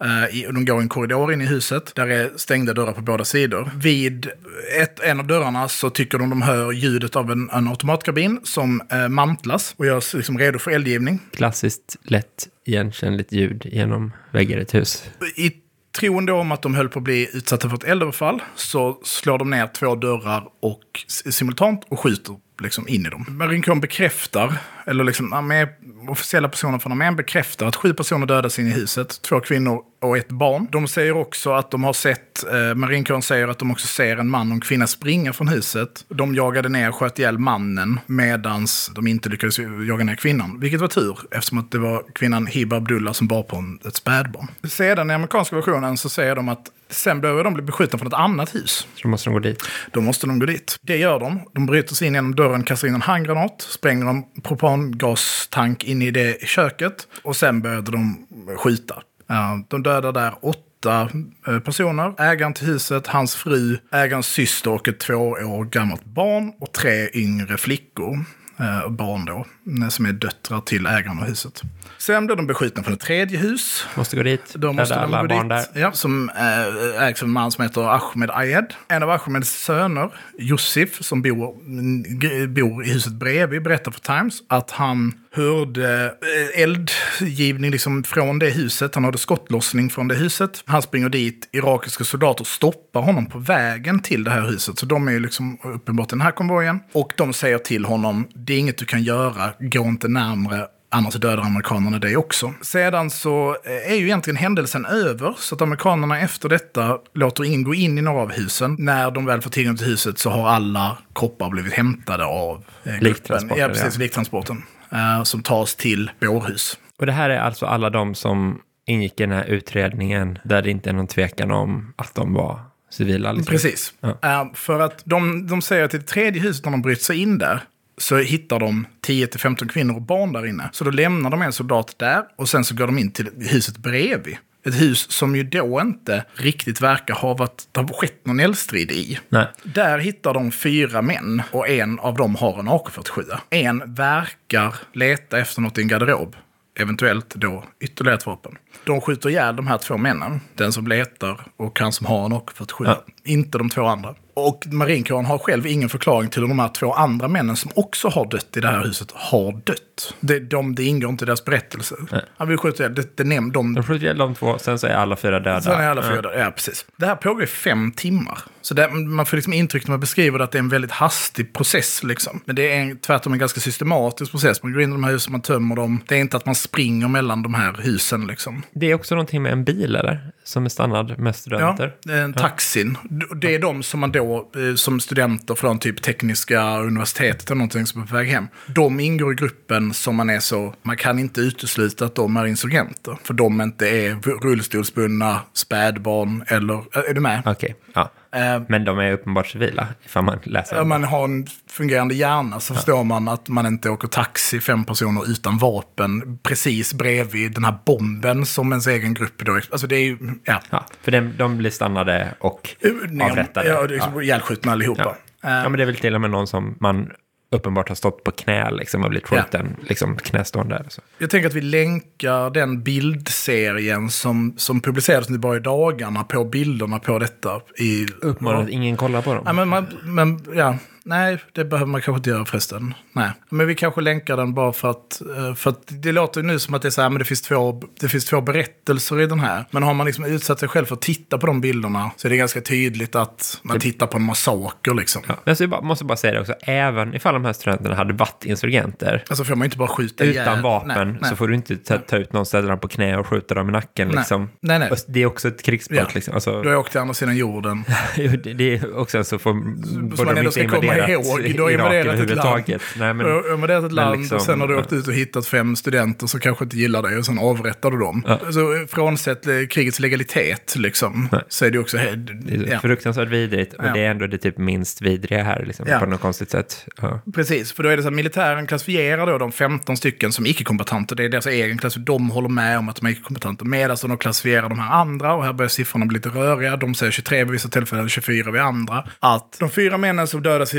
Uh, i, de går i en korridor in i huset. Där är stängda dörrar på båda sidor. Vid ett, en av dörrarna så tycker de de hör ljudet av en, en automatkabin som uh, mantlas och görs liksom redo för eldgivning. Klassiskt lätt igenkännligt ljud genom väggar i ett hus. I troende om att de höll på att bli utsatta för ett eldöverfall så slår de ner två dörrar och simultant och skjuter liksom in i dem. Marinkåren bekräftar, eller liksom armé, officiella personer från armén bekräftar att sju personer dödas in i huset, två kvinnor och ett barn. De säger också att de har sett, eh, marinkåren säger att de också ser en man och en kvinna springa från huset. De jagade ner och sköt ihjäl mannen medans de inte lyckades jaga ner kvinnan. Vilket var tur, eftersom att det var kvinnan Hiba Abdullah som bar på en, ett spädbarn. Sedan i amerikanska versionen så säger de att sen behöver de bli beskjutna från ett annat hus. Så måste de gå dit. Då måste de gå dit. Det gör de. De bryter sig in genom dörren, kastar in en handgranat, spränger en propangastank in i det köket och sen började de skjuta. De dödar där åtta personer. Ägaren till huset, hans fru, ägarens syster och ett två år gammalt barn och tre yngre flickor. Eh, barn då, som är döttrar till ägaren av huset. Sen blir de beskjutna från ett tredje hus. Måste gå dit. Då måste de alla gå barn dit. där. Ja, som äh, ägs av en man som heter Ahmed Ayed. En av Ahmeds söner, Josef, som bor, g- bor i huset bredvid, berättar för Times att han hörde eldgivning liksom från det huset. Han hade skottlossning från det huset. Han springer dit. Irakiska soldater stoppar honom på vägen till det här huset. Så de är liksom uppenbart den här konvojen. Och de säger till honom, det är inget du kan göra, gå inte närmare. Annars dödar amerikanerna det också. Sedan så är ju egentligen händelsen över. Så att amerikanerna efter detta låter ingen gå in i några av husen. När de väl får tillgång till huset så har alla kroppar blivit hämtade av eh, gruppen. Ja, precis, ja. Liktransporten. Eh, som tas till Bårhus. Och det här är alltså alla de som ingick i den här utredningen där det inte är någon tvekan om att de var civila. Liksom. Precis. Ja. Eh, för att de, de säger att i det tredje huset när de bryter sig in där så hittar de tio till femton kvinnor och barn där inne. Så då lämnar de en soldat där och sen så går de in till huset bredvid. Ett hus som ju då inte riktigt verkar ha varit, det har skett någon eldstrid i. Nej. Där hittar de fyra män och en av dem har en A K fyrtiosju. En verkar leta efter något i en garderob. Eventuellt då ytterligare ett vapen. De skjuter ihjäl de här två männen. Den som letar och han som har en A K fyrtiosju. Ja. Inte de två andra. Och marinkåren har själv ingen förklaring till hur de här två andra männen som också har dött i det här huset har dött. Det, de, det ingår inte i deras berättelse. Han vill skjuta ihjäl, det, det näm, de, de skjuter ihjäl de två, sen så är alla fyra döda. Sen är alla fyra döda, ja precis. Det här pågår i fem timmar. Så det, man får liksom intryck när man beskriver det att det är en väldigt hastig process liksom. Men det är en, tvärtom en ganska systematisk process. Man går in i de här husen, man tömmer dem. Det är inte att man springer mellan de här husen liksom. Det är också någonting med en bil eller? Som är stannad med studenter. Ja, en taxin. Det är de som man då, som studenter från typ tekniska universitetet eller någonting som är på väg hem. De ingår i gruppen som man är så, man kan inte utesluta att de är insurgenter. För de inte är rullstolsbundna, spädbarn eller, är du med? Okej, okay. Ja. Men de är uppenbart civila, ifall man läser. Om man har en fungerande hjärna så ja. Förstår man att man inte åker taxi fem personer utan vapen precis bredvid den här bomben som ens egen grupp då. Alltså det är ju, ja. Ja, för de, de blir stannade och avrättade. Ja, det är ja. Ihjälskjutna allihopa. Ja. ja, men det är väl till och med någon som man uppenbart har stått på knä liksom och blivit skjuten ja. Liksom knästående. Så. Jag tänker att vi länkar den bildserien som, som publicerades nu bara i dagarna på bilderna på detta. I, Uppmanar att ingen kollar på dem. Ja, men, man, men ja... Nej, det behöver man kanske inte göra förresten. Nej. Men vi kanske länkar den bara för att, för att det låter nu som att det är så här, men det finns två, det finns två berättelser i den här. Men har man liksom utsatt sig själv för att titta på de bilderna så är det ganska tydligt att man tittar på en massaker liksom. Ja. Jag måste bara säga det också, även ifall de här studenterna hade varit insurgenter. Alltså får man inte bara skjuta utan ihjäl. vapen nej, nej. Så får du inte ta, ta ut någon, ställa dem på knä och skjuta dem i nacken liksom. Nej, nej. Det är också ett krigsbrott ja. Liksom. Alltså, du har åkt till andra sidan jorden. Det är också så får så man ändå ska komma ihåg. Du har invaderat ett land. Nej, men, du har invaderat ett land liksom, och sen har du ja. åkt ut och hittat fem studenter som kanske inte gillar dig och sen avrättar du dem. Ja. Så frånsett krigets legalitet liksom, så är det också... He- det är ja. fruktansvärt vidrigt och ja. Det är ändå det typ minst vidriga här liksom, ja. På något konstigt sätt. Ja. Precis, för då är det så att militären klassifierar då de femton stycken som icke-kombatanter. Det är deras egen klass, de håller med om att de är icke-kombatanter. Medan de klassifierar de här andra, och här börjar siffrorna bli lite röriga. De säger tjugotre vid vissa tillfällen, tjugofyra vid andra. Att de fyra männen som dödas i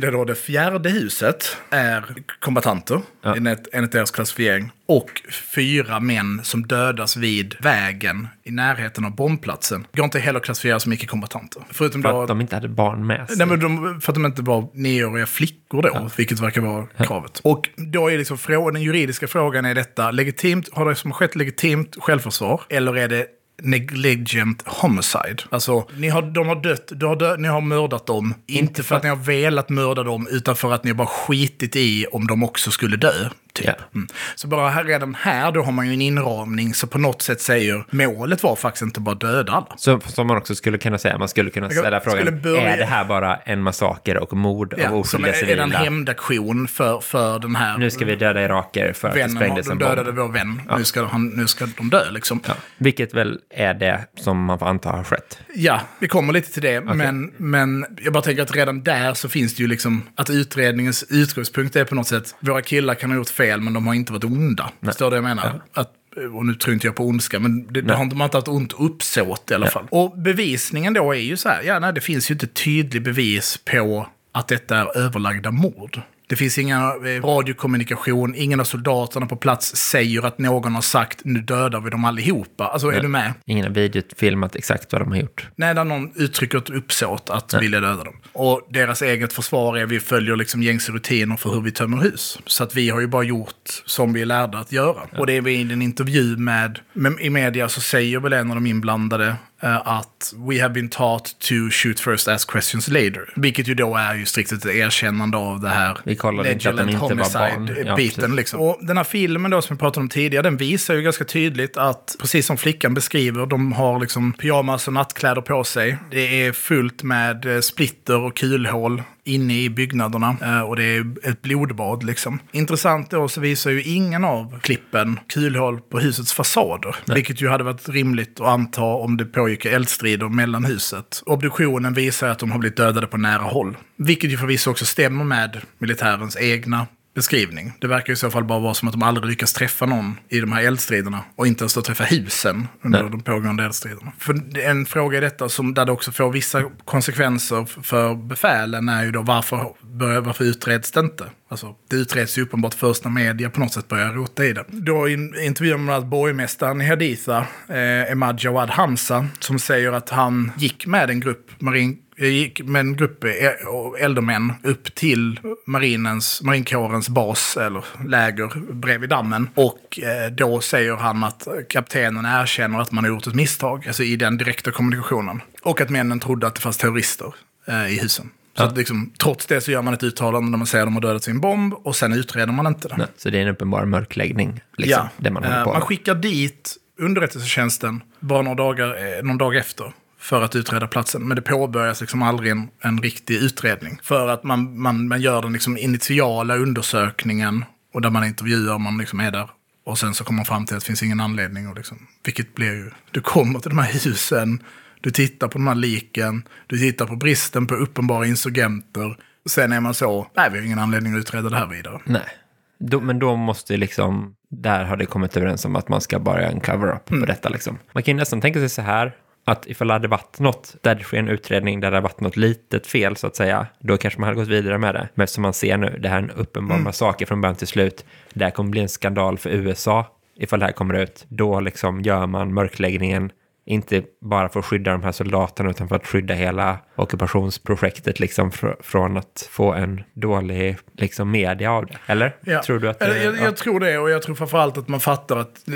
huruvida då det fjärde huset är kombattanter, ja. enligt, enligt deras klassifiering, och fyra män som dödas vid vägen i närheten av bombplatsen. Går inte heller att klassifiera som icke-kombattanter. Förutom för då, att de inte hade barn med sig. Nej, men de, för att de inte var nioåriga flickor då, ja. vilket verkar vara ja. kravet. Och då är liksom frå- den juridiska frågan är detta, legitimt, har det som skett legitimt självförsvar, eller är det negligent homicide? Alltså, ni har, de har dött, du har dö, ni har mördat dem, inte, inte för att ni har velat mörda dem, utan för att ni har bara skitit i om de också skulle dö. Typ. Yeah. Mm. Så bara här, redan här då har man ju en inramning så på något sätt säger målet var faktiskt inte bara döda alla. Så som man också skulle kunna säga, man skulle kunna ställa frågan, börja... är det här bara en massaker och mord ja, av oskyldiga civila? Är det en hämndaktion för, för den här... Nu ska vi döda iraker för att det sprängdes en bomb. De dödade vår vän, ja. nu, ska han, nu ska de dö liksom. Ja. Vilket väl är det som man får anta har skett? Ja, vi kommer lite till det, okay. men, men jag bara tänker att redan där så finns det ju liksom att utredningens utgångspunkt är på något sätt, våra killar kan ha gjort fel men de har inte varit onda. Nej. Förstår du vad jag menar? Ja. Att, och nu tror inte jag på ondska, men det, det har inte, man har inte haft ont uppsåt i alla nej. fall. Och bevisningen då är ju så här, ja nej, det finns ju inte tydlig bevis på att detta är överlagda mord. Det finns ingen radiokommunikation, ingen av soldaterna på plats säger att någon har sagt nu dödar vi dem allihopa. Alltså nej. är du med? Ingen har videofilmat exakt vad de har gjort. Nej, där någon uttrycker ett uppsåt att nej. vilja döda dem. Och deras eget försvar är att vi följer liksom gängse rutiner för hur vi tömmer hus. Så att vi har ju bara gjort som vi är lärda att göra. Ja. Och det är vi i en intervju med, med, i media så säger väl en av de inblandade att we have been taught to shoot first, ask questions later. Vilket ju då är ju strikt ett erkännande av det här vi kollade inte att de inte var barn. Ja, biten liksom. Och den här filmen då som vi pratade om tidigare, den visar ju ganska tydligt att precis som flickan beskriver, de har liksom pyjamas och nattkläder på sig. Det är fullt med splitter och kulhål inne i byggnaderna och det är ett blodbad liksom. Intressant då så visar ju ingen av klippen kulhål på husets fasader. Nej. Vilket ju hade varit rimligt att anta om det pågick eldstrider mellan huset. Obduktionen visar att de har blivit dödade på nära håll. Vilket ju förvisso också stämmer med militärens egna beskrivning. Det verkar i så fall bara vara som att de aldrig lyckas träffa någon i de här eldstriderna och inte ens då träffa husen under Nej. de pågående eldstriderna. För en fråga i detta som där det också får vissa konsekvenser för befälen är ju då varför, varför utreds det inte? Alltså, det utreds ju uppenbart först när media på något sätt börjar rota i det. Då intervjuar man att borgmästaren i Haditha, eh, Emad Jawad Hamza, som säger att han gick med en grupp marin Jag gick med en grupp äldremän upp till marinens, marinkårens bas eller läger bredvid dammen. Och eh, då säger han att kaptenen erkänner att man har gjort ett misstag, alltså i den direkta kommunikationen. Och att männen trodde att det fanns terrorister eh, i husen. Så ja. att liksom, trots det så gör man ett uttalande när man säger att de har dödat sin bomb och sen utreder man inte det. Nej, så det är en uppenbar mörkläggning, liksom, ja. det man håller på. Man skickar dit underrättelsetjänsten bara några dagar, någon dag efter för att utreda platsen. Men det påbörjas liksom aldrig en, en riktig utredning. För att man, man, man gör den liksom initiala undersökningen och där man intervjuar, man liksom är där. Och sen så kommer man fram till att det finns ingen anledning. Och liksom, vilket blir ju, du kommer till de här husen, du tittar på de här liken, du tittar på bristen på uppenbara insurgenter. Sen är man så, nej vi har ingen anledning att utreda det här vidare. Nej, då, men då måste liksom, där har det kommit överens om att man ska bara en cover-up mm. på detta liksom. Man kan ju nästan tänka sig så här, att ifall det hade varit något, där det sker en utredning där det hade varit något litet fel så att säga, då kanske man hade gått vidare med det. Men som man ser nu, det här är en uppenbar mm. massaker från början till slut. Det här kommer bli en skandal för U S A ifall det här kommer ut. Då liksom gör man mörkläggningen inte bara för att skydda de här soldaterna utan för att skydda hela ockupationsprojektet liksom fr- från att få en dålig liksom media av det. Eller? Ja. Tror du att det, jag, jag ja. tror det, och jag tror framförallt att man fattar att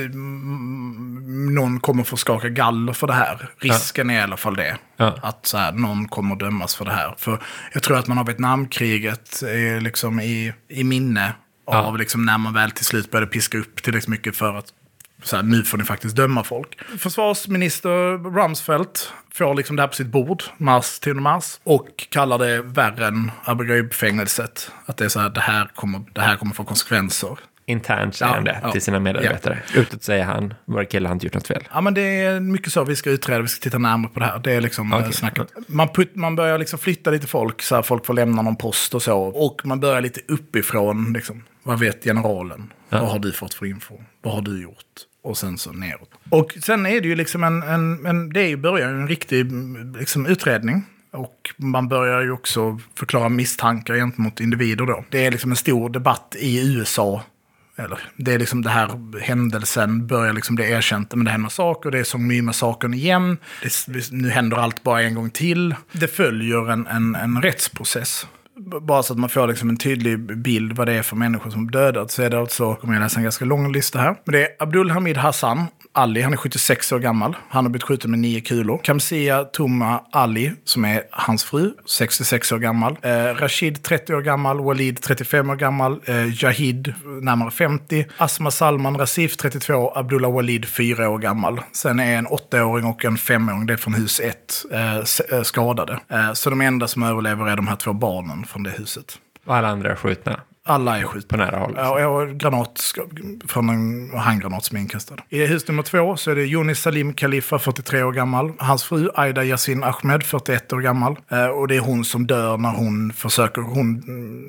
mm, någon kommer få skaka galler för det här. Risken ja. är i alla fall det. Ja. Att så här, någon kommer dömas för det här. För jag tror att man har Vietnamkriget eh, liksom i, i minne ja. av liksom när man väl till slut började piska upp tillräckligt mycket för att så här, nu får ni faktiskt döma folk. Försvarsminister Rumsfeld får liksom det här på sitt bord, mars till mars, och kallar det värre än Abu Ghraib-fängelset. Att det är så här, det här kommer, det här kommer få konsekvenser. Internt säger han det ja, till sina medarbetare. Ja. Utåt säger han, vår kille har inte gjort något fel. Ja, men det är mycket så vi ska utreda, vi ska titta närmare på det här. Det är liksom okay. snacket. Man, put, man börjar liksom flytta lite folk, så här, folk får lämna någon post och så. Och man börjar lite uppifrån, liksom. Vad vet generalen? Ja. Vad har du fått för info? Vad har du gjort? Och sen så neråt. Och sen är det ju liksom en, en, en det är ju början en riktig liksom, utredning. Och man börjar ju också förklara misstankar gentemot individer då. Det är liksom en stor debatt i U S A. Eller, det är liksom det här händelsen börjar liksom bli erkänt, men det händer saker, det är som My-massakern igen. Det, nu händer allt bara en gång till. Det följer en, en, en rättsprocess. Bara så att man får liksom en tydlig bild vad det är för människor som dödat, så är det alltså, kommer jag läsa en ganska lång lista här. Men det är Abdul Hamid Hassan Ali, han är sjuttiosex år gammal. Han har blivit skjuten med nio kulor. Kamsia Tuma Ali, som är hans fru, sextiosex år gammal. Eh, Rashid, trettio år gammal. Walid, trettiofem år gammal. Eh, Jahid, närmare femtio. Asma Salman Rasif, trettiotvå. Abdullah Walid, fyra år gammal. Sen är en åttaåring och en femåring, det är från hus ett, eh, skadade. Eh, så de enda som överlever är de här två barnen från det huset. Och alla andra är skjutna? Alla är skjutna. På nära håll. Ja, jag har granat från en handgranat som är inkastad. I hus nummer två så är det Yunis Salim Khalifa, fyrtiotre år gammal. Hans fru Aida Yasin Ahmed, fyrtioett år gammal. Eh, och det är hon som dör när hon försöker, hon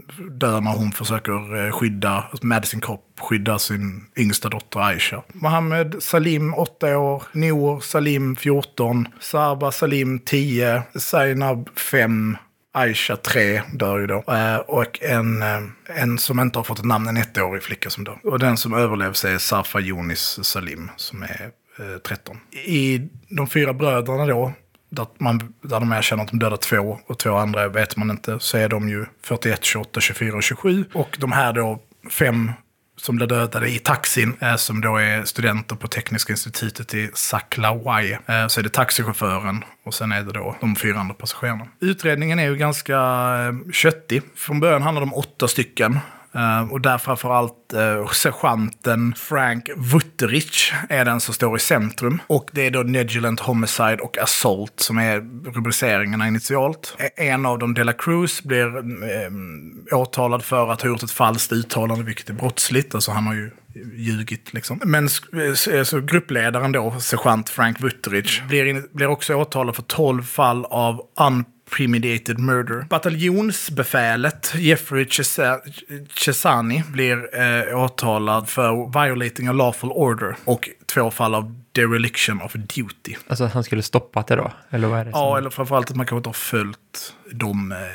dör när hon försöker skydda, med sin kropp, skydda sin yngsta dotter Aisha. Mohammed Salim, åtta år. Noor Salim, fjorton. Sarba Salim, tio. Zainab, fem. Aisha, tre, dör ju då. Eh, och en, eh, en som inte har fått ett namn, en ettårig flicka som dör. Och den som överlevs är Safa Yunis Salim, som är eh, tretton. I de fyra bröderna då, där, man, där de erkänner att de dödar två och två andra vet man inte, så är de ju fyrtioett, tjugoåtta, tjugofyra och tjugosju. Och de här då fem som blev dödade i taxin, eh, som då är studenter på Tekniska institutet i Saklawai. Eh, så är det taxichauffören och sen är det då de fyra andra passagerarna. Utredningen är ju ganska eh, köttig. Från början handlar det om åtta stycken. Uh, och där framförallt uh, sergeanten Frank Wutterich är den som står i centrum. Och det är då negligent homicide och assault som är rubriceringarna initialt. En av dem, De La Cruz, blir uh, åtalad för att ha gjort ett falskt uttalande, vilket är brottsligt. Alltså han har ju ljugit liksom. Men så gruppledaren då, sergeant Frank Wutterich, blir, in, blir också åtalad för tolv fall av un premeditated murder. Bataljonsbefälet Jeffrey Chesani blir eh, åtalad för violating a lawful order och två fall av dereliction of duty. Alltså han skulle stoppat det då? Eller vad är det som... Ja, eller framförallt att man kanske inte har följt de eh,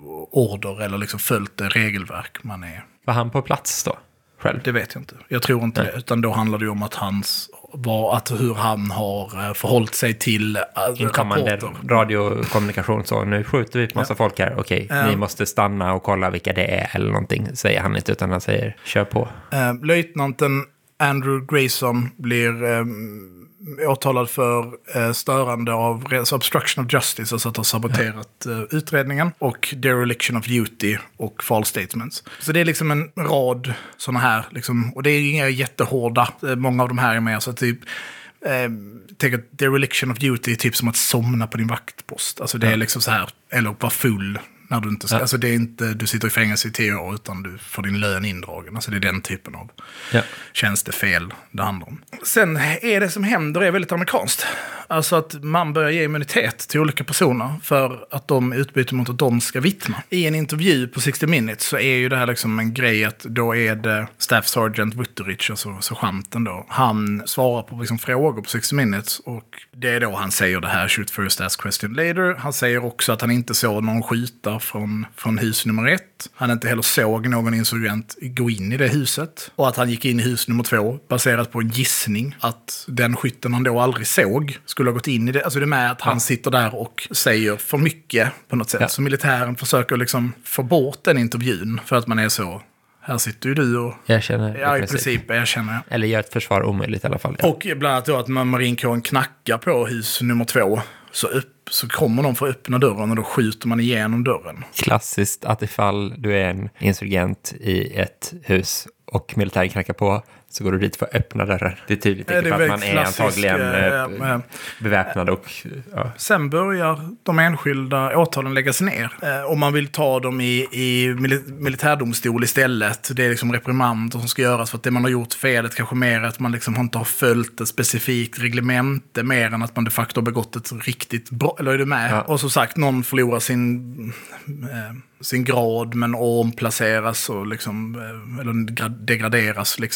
order eller liksom följt det regelverk man är. Var han på plats då? Själv? Det vet jag inte. Jag tror inte Nej. det. Utan då handlar det ju om att hans var att hur han har förhållit sig till äh, inkommande radiokommunikation. Så nu skjuter vi på massa ja. folk här. Okej, uh, ni måste stanna och kolla vilka det är eller någonting. Säger han inte, utan han säger kör på. Uh, löjtnanten Andrew Grayson blir um, åtalad för uh, störande av obstruction of justice, alltså att ha saboterat uh, utredningen, och dereliction of duty och false statements. Så det är liksom en rad sådana här, liksom, och det är inga jättehårda, uh, många av de här är med, så typ eh, tänk att dereliction of duty är typ som att somna på din vaktpost. Alltså det är liksom så här, eller vara full när du inte ska, ja. Alltså det är inte, du sitter i fängelse i tio år utan du får din lön indragen. Alltså det är den typen av ja. tjänstefel det handlar om. Sen är det som händer är väldigt amerikanskt. Alltså att man börjar ge immunitet till olika personer för att de utbyter mot att de ska vittna. I en intervju på sextio minutes så är ju det här liksom en grej att då är det Staff Sergeant Wutterich, alltså sergeanten då. Han svarar på liksom frågor på sextio minutes och det är då han säger det här, shoot first, ask question later. Han säger också att han inte såg någon skjuta från, från hus nummer ett. Han inte heller såg någon insurgent gå in i det huset. Och att han gick in i hus nummer två baserat på en gissning att den skytten han då aldrig såg skulle ha gått in i det. Alltså det är med att han sitter där och säger för mycket på något sätt. Ja. Så militären försöker liksom få bort den intervjun för att man är så... Här sitter ju du och... Jag känner ja, i princip. princip jag känner. Eller gör ett försvar omöjligt i alla fall. Ja. Och bland annat då att när marinkåren knackar på hus nummer två så, upp, så kommer de för att öppna dörren och då skjuter man igenom dörren. Klassiskt att ifall du är en insurgent i ett hus och militären knackar på så går du dit för att öppna dörren. Det är tydligt ja, det är för att man är antagligen äh, äh, beväpnad. Och, ja. Sen börjar de enskilda åtalen läggas ner. Äh, om man vill ta dem i, i mil- militärdomstol istället. Det är liksom reprimander som ska göras för att det man har gjort felet kanske mer att man liksom inte har följt ett specifikt reglemente mer än att man de facto har begått ett riktigt brott. Eller är du med? Ja. Och som sagt, någon förlorar sin... Äh, sin grad men omplaceras och liksom, eller degraderas liksom och hamnar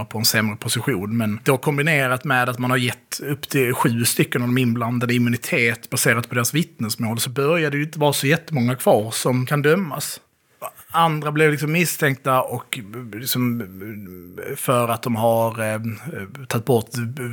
hamnar på en sämre position. Men då kombinerat med att man har gett upp till sju stycken av de inblandade immunitet baserat på deras vittnesmål, så börjar det ju inte vara så jättemånga kvar som kan dömas. Andra blev liksom misstänkta och liksom för att de har eh, tagit bort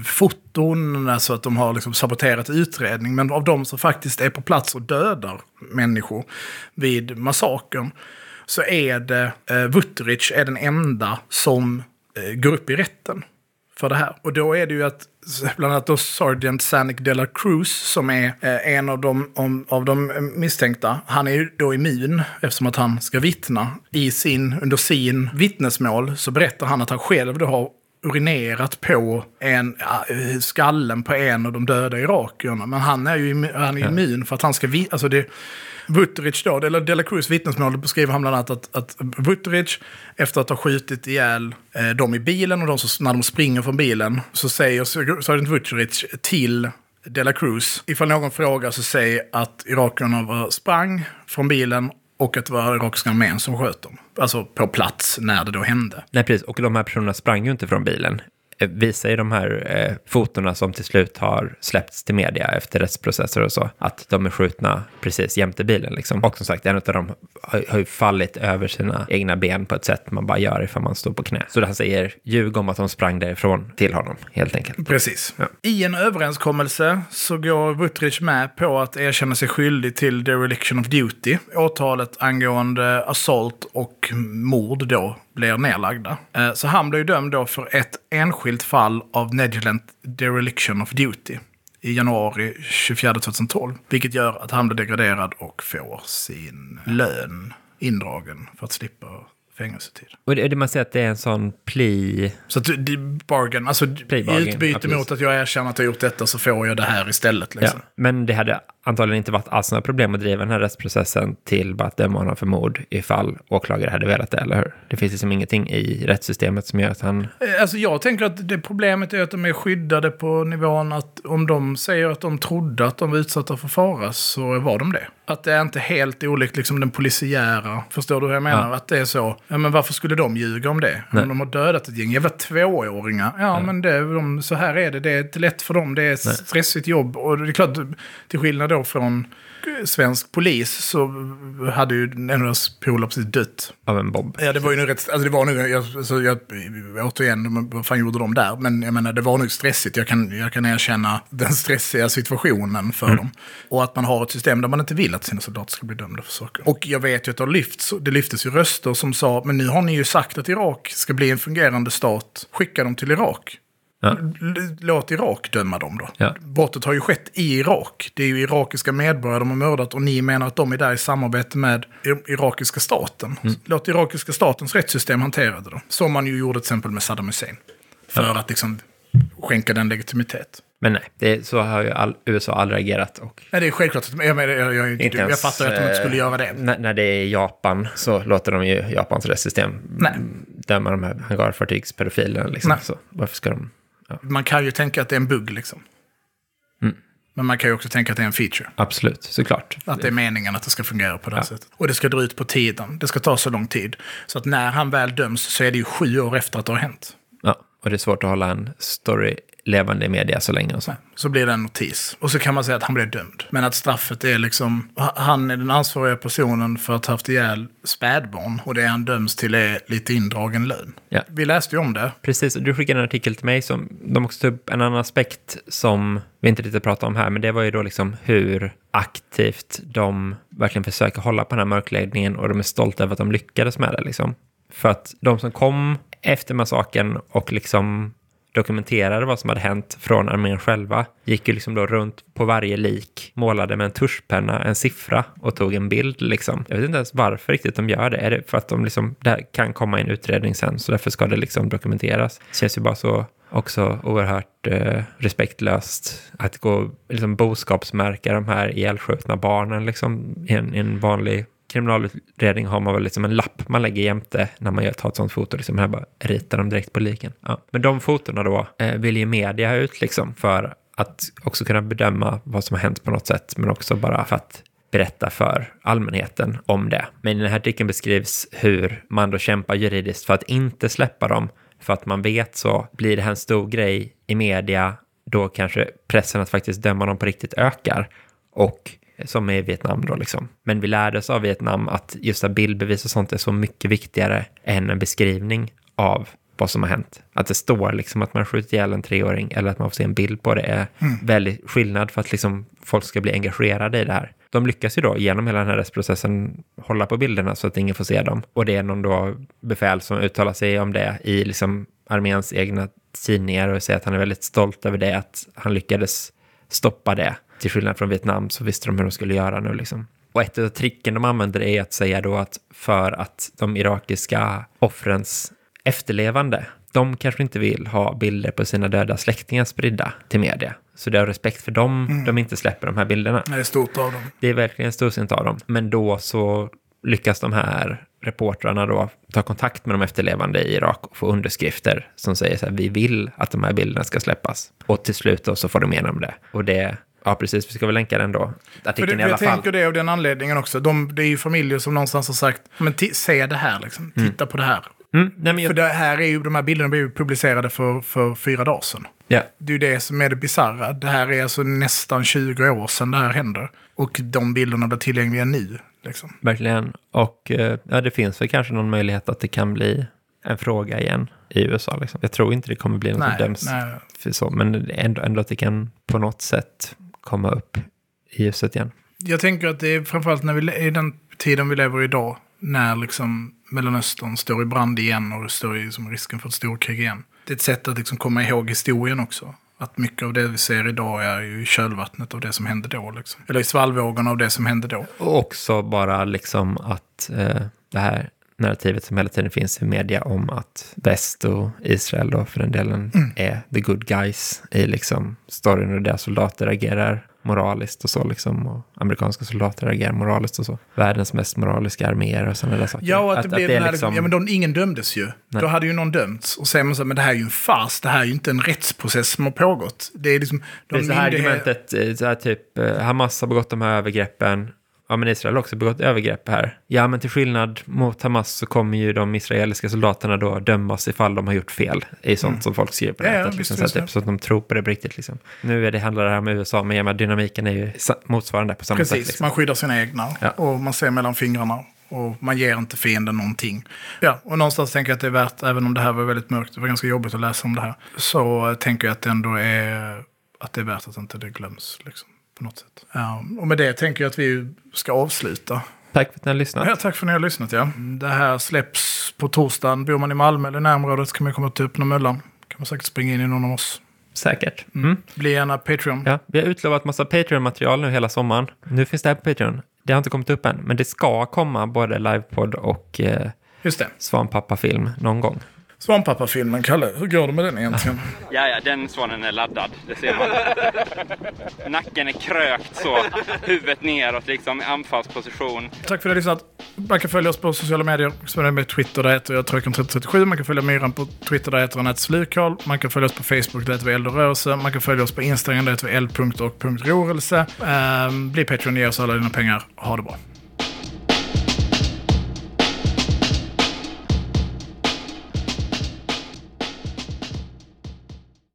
foton, alltså att de har liksom saboterat utredning. Men av de som faktiskt är på plats och dödar människor vid massakern, så är det eh, Vucinic är den enda som eh, går upp i rätten för det här. Och då är det ju att bland annat då Sergeant Sanic de la Cruz, som är eh, en av de, om, av de misstänkta, han är ju då immun eftersom att han ska vittna. I sin, under sin vittnesmål så berättar han att han själv då har urinerat på en, äh, skallen på en av de döda irakierna. Men han är ju han är immun för att han ska vi, alltså det Vucinic då, eller de la Cruz vittnesmål, beskriver han bland annat att, att Vucinic efter att ha skjutit ihjäl eh, dem i bilen och de som, när de springer från bilen, så säger Sergeant Vucinic till de la Cruz, ifall någon frågar så säger att irakierna var sprang från bilen och att det var irakiska armén som sköt dem. Alltså på plats när det då hände. Nej, precis. Och de här personerna sprang ju inte från bilen. Visar ju de här eh, fotorna som till slut har släppts till media efter rättsprocesser och så, att de är skjutna precis jämte bilen liksom. Och som sagt, en av dem har, har ju fallit över sina egna ben på ett sätt man bara gör ifall man står på knä. Så det här säger ljug om att de sprang därifrån till honom, helt enkelt. Precis. Ja. I en överenskommelse så går Vucinic med på att erkänna sig skyldig till dereliction of duty. Åtalet angående assault och mord då blir nedlagda. Så han blev dömd då för ett enskilt fall av negligent dereliction of duty i januari tjugofjärde tjugohundratolv. Vilket gör att han blir degraderad och får sin lön indragen för att slippa fängelsetid. Och det, det man säger att det är en sån pli... Så att det bargain, alltså i utbyte mot att jag erkänner att jag gjort detta så får jag det här istället. Liksom. Ja, men det hade antagligen inte varit alls några problem att driva den här rättsprocessen till bara att döma honom för mord ifall åklagare hade velat det, eller hur? Det finns liksom ingenting i rättssystemet som gör att han... Alltså jag tänker att det problemet är att de är skyddade på nivån att om de säger att de trodde att de var utsatta för fara så var de det. Att det är inte helt olikt liksom den polisiära, förstår du vad jag menar? Ja. Att det är så, ja men varför skulle de ljuga om det? Nej. Om de har dödat ett gäng, jag var tvååringar, ja, ja. men det, de, så här är det, det är inte lätt för dem, det är ett stressigt jobb och det är klart, till skillnad då från svensk polis så hade ju en av deras polare precis dött. Av en bomb. Ja, det var ju nog rätt, alltså det var nog, jag, alltså jag, återigen, vad fan gjorde de där? Men jag menar, det var nog stressigt. Jag kan, jag kan erkänna den stressiga situationen för mm. dem. Och att man har ett system där man inte vill att sina soldater ska bli dömda för saker. Och jag vet ju att det har lyfts, det lyftes ju röster som sa, men nu har ni ju sagt att Irak ska bli en fungerande stat. Skicka dem till Irak. Ja. Låt Irak döma dem då. Ja. Brottet har ju skett i Irak. Det är ju irakiska medborgare de har mördat och ni menar att de är där i samarbete med irakiska staten. Mm. Låt irakiska statens rättssystem hantera det då. Som man ju gjorde till exempel med Saddam Hussein. För ja. att liksom skänka den legitimitet. Men nej, det, så har ju all, U S A aldrig reagerat. Och nej, det är självklart. Att, jag, jag, jag, jag, inte ens, jag fattar att de inte skulle göra det. När, när det är Japan så låter de ju Japans rättssystem nej. döma de här hangarfartygspedofilerna. Liksom. Så varför ska de... Ja. Man kan ju tänka att det är en bugg liksom. Mm. Men man kan ju också tänka att det är en feature. Absolut, såklart. Att det är meningen att det ska fungera på det ja. sättet. Och det ska dra ut på tiden. Det ska ta så lång tid. Så att när han väl döms så är det ju sju år efter att det har hänt. Ja, och det är svårt att hålla en story levande i media så länge. Och så. Nej, så blir det en notis. Och så kan man säga att han blir dömd. Men att straffet är liksom... Han är den ansvariga personen för att ha haft ihjäl spädbarn. Och det han döms till är lite indragen lön. Ja. Vi läste ju om det. Precis, och du skickade en artikel till mig som... De också tog upp en annan aspekt som vi inte riktigt pratar om här. Men det var ju då liksom hur aktivt de verkligen försöker hålla på den här mörkläggningen. Och de är stolta över att de lyckades med det liksom. För att de som kom efter massakern och liksom... dokumenterade vad som hade hänt från armén själva, gick ju liksom då runt på varje lik, målade med en tuschpenna en siffra och tog en bild liksom. Jag vet inte ens varför riktigt de gör det. Är det för att de liksom, det här kan komma i en utredning sen, så därför ska det liksom dokumenteras. Det känns ju bara så också oerhört eh, respektlöst att gå liksom boskapsmärka de här ihjälskjutna barnen liksom i en, i en vanlig kriminalutredning har man väl liksom en lapp man lägger jämte när man tar ett sånt foto. Liksom här bara ritar de direkt på liken. Ja. Men de fotona då eh, vill ju media ha ut liksom för att också kunna bedöma vad som har hänt på något sätt. Men också bara för att berätta för allmänheten om det. Men i den här artikeln beskrivs hur man då kämpar juridiskt för att inte släppa dem. För att man vet så blir det här en stor grej i media, då kanske pressen att faktiskt döma dem på riktigt ökar. Och som i Vietnam då liksom. Men vi lärde oss av Vietnam att just att bildbevis och sånt är så mycket viktigare än en beskrivning av vad som har hänt. Att det står liksom att man skjutit ihjäl en treåring eller att man får se en bild på det är mm. väldigt skillnad för att liksom folk ska bli engagerade i det här. De lyckas ju då genom hela den här rättsprocessen hålla på bilderna så att ingen får se dem. Och det är någon då befäl som uttalar sig om det i liksom arméns egna tidningar och säger att han är väldigt stolt över det, att han lyckades stoppa det. Till skillnad från Vietnam så visste de hur de skulle göra nu liksom. Och ett av tricken de använder är att säga då att för att de irakiska offrens efterlevande, de kanske inte vill ha bilder på sina döda släktingar spridda till media. Så det är respekt för dem, mm. de inte släpper de här bilderna. Det är stort av dem. Det är verkligen stort av dem. Men då så lyckas de här reportrarna då ta kontakt med de efterlevande i Irak och få underskrifter som säger så här, vi vill att de här bilderna ska släppas. Och till slut då så får de igenom det. Och det, ja precis, vi ska väl länka den då. Artikeln det, i alla jag fall. Jag tänker det av den anledningen också. De, det är ju familjer som någonstans har sagt, men t- se det här liksom, titta mm. på det här. Mm, nej, men jag... För det här är ju, de här bilderna blev ju publicerade för, för fyra dagar sedan. Yeah. Det är ju det som är det bizarra. Det här är alltså nästan tjugo år sedan det här händer. Och de bilderna blir tillgängliga nu. Liksom. Verkligen. Och ja, det finns väl kanske någon möjlighet att det kan bli en fråga igen i U S A. Liksom. Jag tror inte det kommer bli något som döms för så. Men ändå, ändå att det kan på något sätt komma upp i ljuset igen. Jag tänker att det är framförallt när vi, i den tiden vi lever idag, när liksom Mellanöstern står i brand igen och det står i som risken för ett storkrig igen. Det är ett sätt att liksom komma ihåg historien också. Att mycket av det vi ser idag är ju i kölvattnet av det som hände då. Liksom. Eller i svallvågorna av det som hände då. Och också bara liksom att eh, det här narrativet som hela tiden finns i media om att väst och Israel då för den delen mm. är the good guys i liksom storyn och deras soldater agerar moraliskt och så liksom, och amerikanska soldater agerar moraliskt och så. Världens mest moraliska arméer och sådana där saker. Ja, och att, att det blev den här, liksom... ja men de, ingen dömdes ju. Nej. Då hade ju någon dömts och säger man så här, men det här är ju en fars, det här är ju inte en rättsprocess som har pågått. Det är liksom... De det är så här argumentet, så här typ, Hamas har begått de här övergreppen. Ja, men Israel har också begått övergrepp här. Ja, men till skillnad mot Hamas så kommer ju de israeliska soldaterna då dömas ifall de har gjort fel. Det är sånt mm. som folk skriver på nätet. Ja, ja, liksom, så, typ, så att de tror på det riktigt. Liksom. Nu är det, handlar det här om U S A, men ja, dynamiken är ju motsvarande på samma Precis, sätt. Precis, liksom. Man skyddar sina egna ja. Och man ser mellan fingrarna. Och man ger inte fienden någonting. Ja, och någonstans tänker jag att det är värt, även om det här var väldigt mörkt, det var ganska jobbigt att läsa om det här, så tänker jag att det ändå är, att det är värt att inte det glöms liksom. På något sätt. Ja, och med det tänker jag att vi ska avsluta. Tack för att ni har lyssnat. Ja, tack för att ni har lyssnat, ja. Det här släpps på torsdagen. Bor man i Malmö eller närområdet kan man komma till Öppna Möllan. Kan man säkert springa in i någon av oss. Säkert. Mm. Mm. Bli gärna Patreon. Ja, vi har utlovat massa Patreon-material nu hela sommaren. Nu finns det här på Patreon. Det har inte kommit upp än, men det ska komma både livepodd och eh, Just det. Svanpappa-film någon gång. Svanpappa-filmen, Kalle, hur går det med den egentligen? Ja, ja, den svanen är laddad, det ser man. Nacken är krökt så, huvudet neråt liksom i anfallsposition. Tack för att ni har lyssnat. Man kan följa oss på sociala medier, som är med Twitter, där heter jag Tröken tre trettiosju. Man kan följa Myran på Twitter, där heter han Slurkarl. Man kan följa oss på Facebook, där heter vi Eld och Rörelse. Man kan följa oss på Instagram, där heter vi eld punkt och punkt rörelse. Um, bli Patreon, ge oss alla dina pengar. Ha det bra.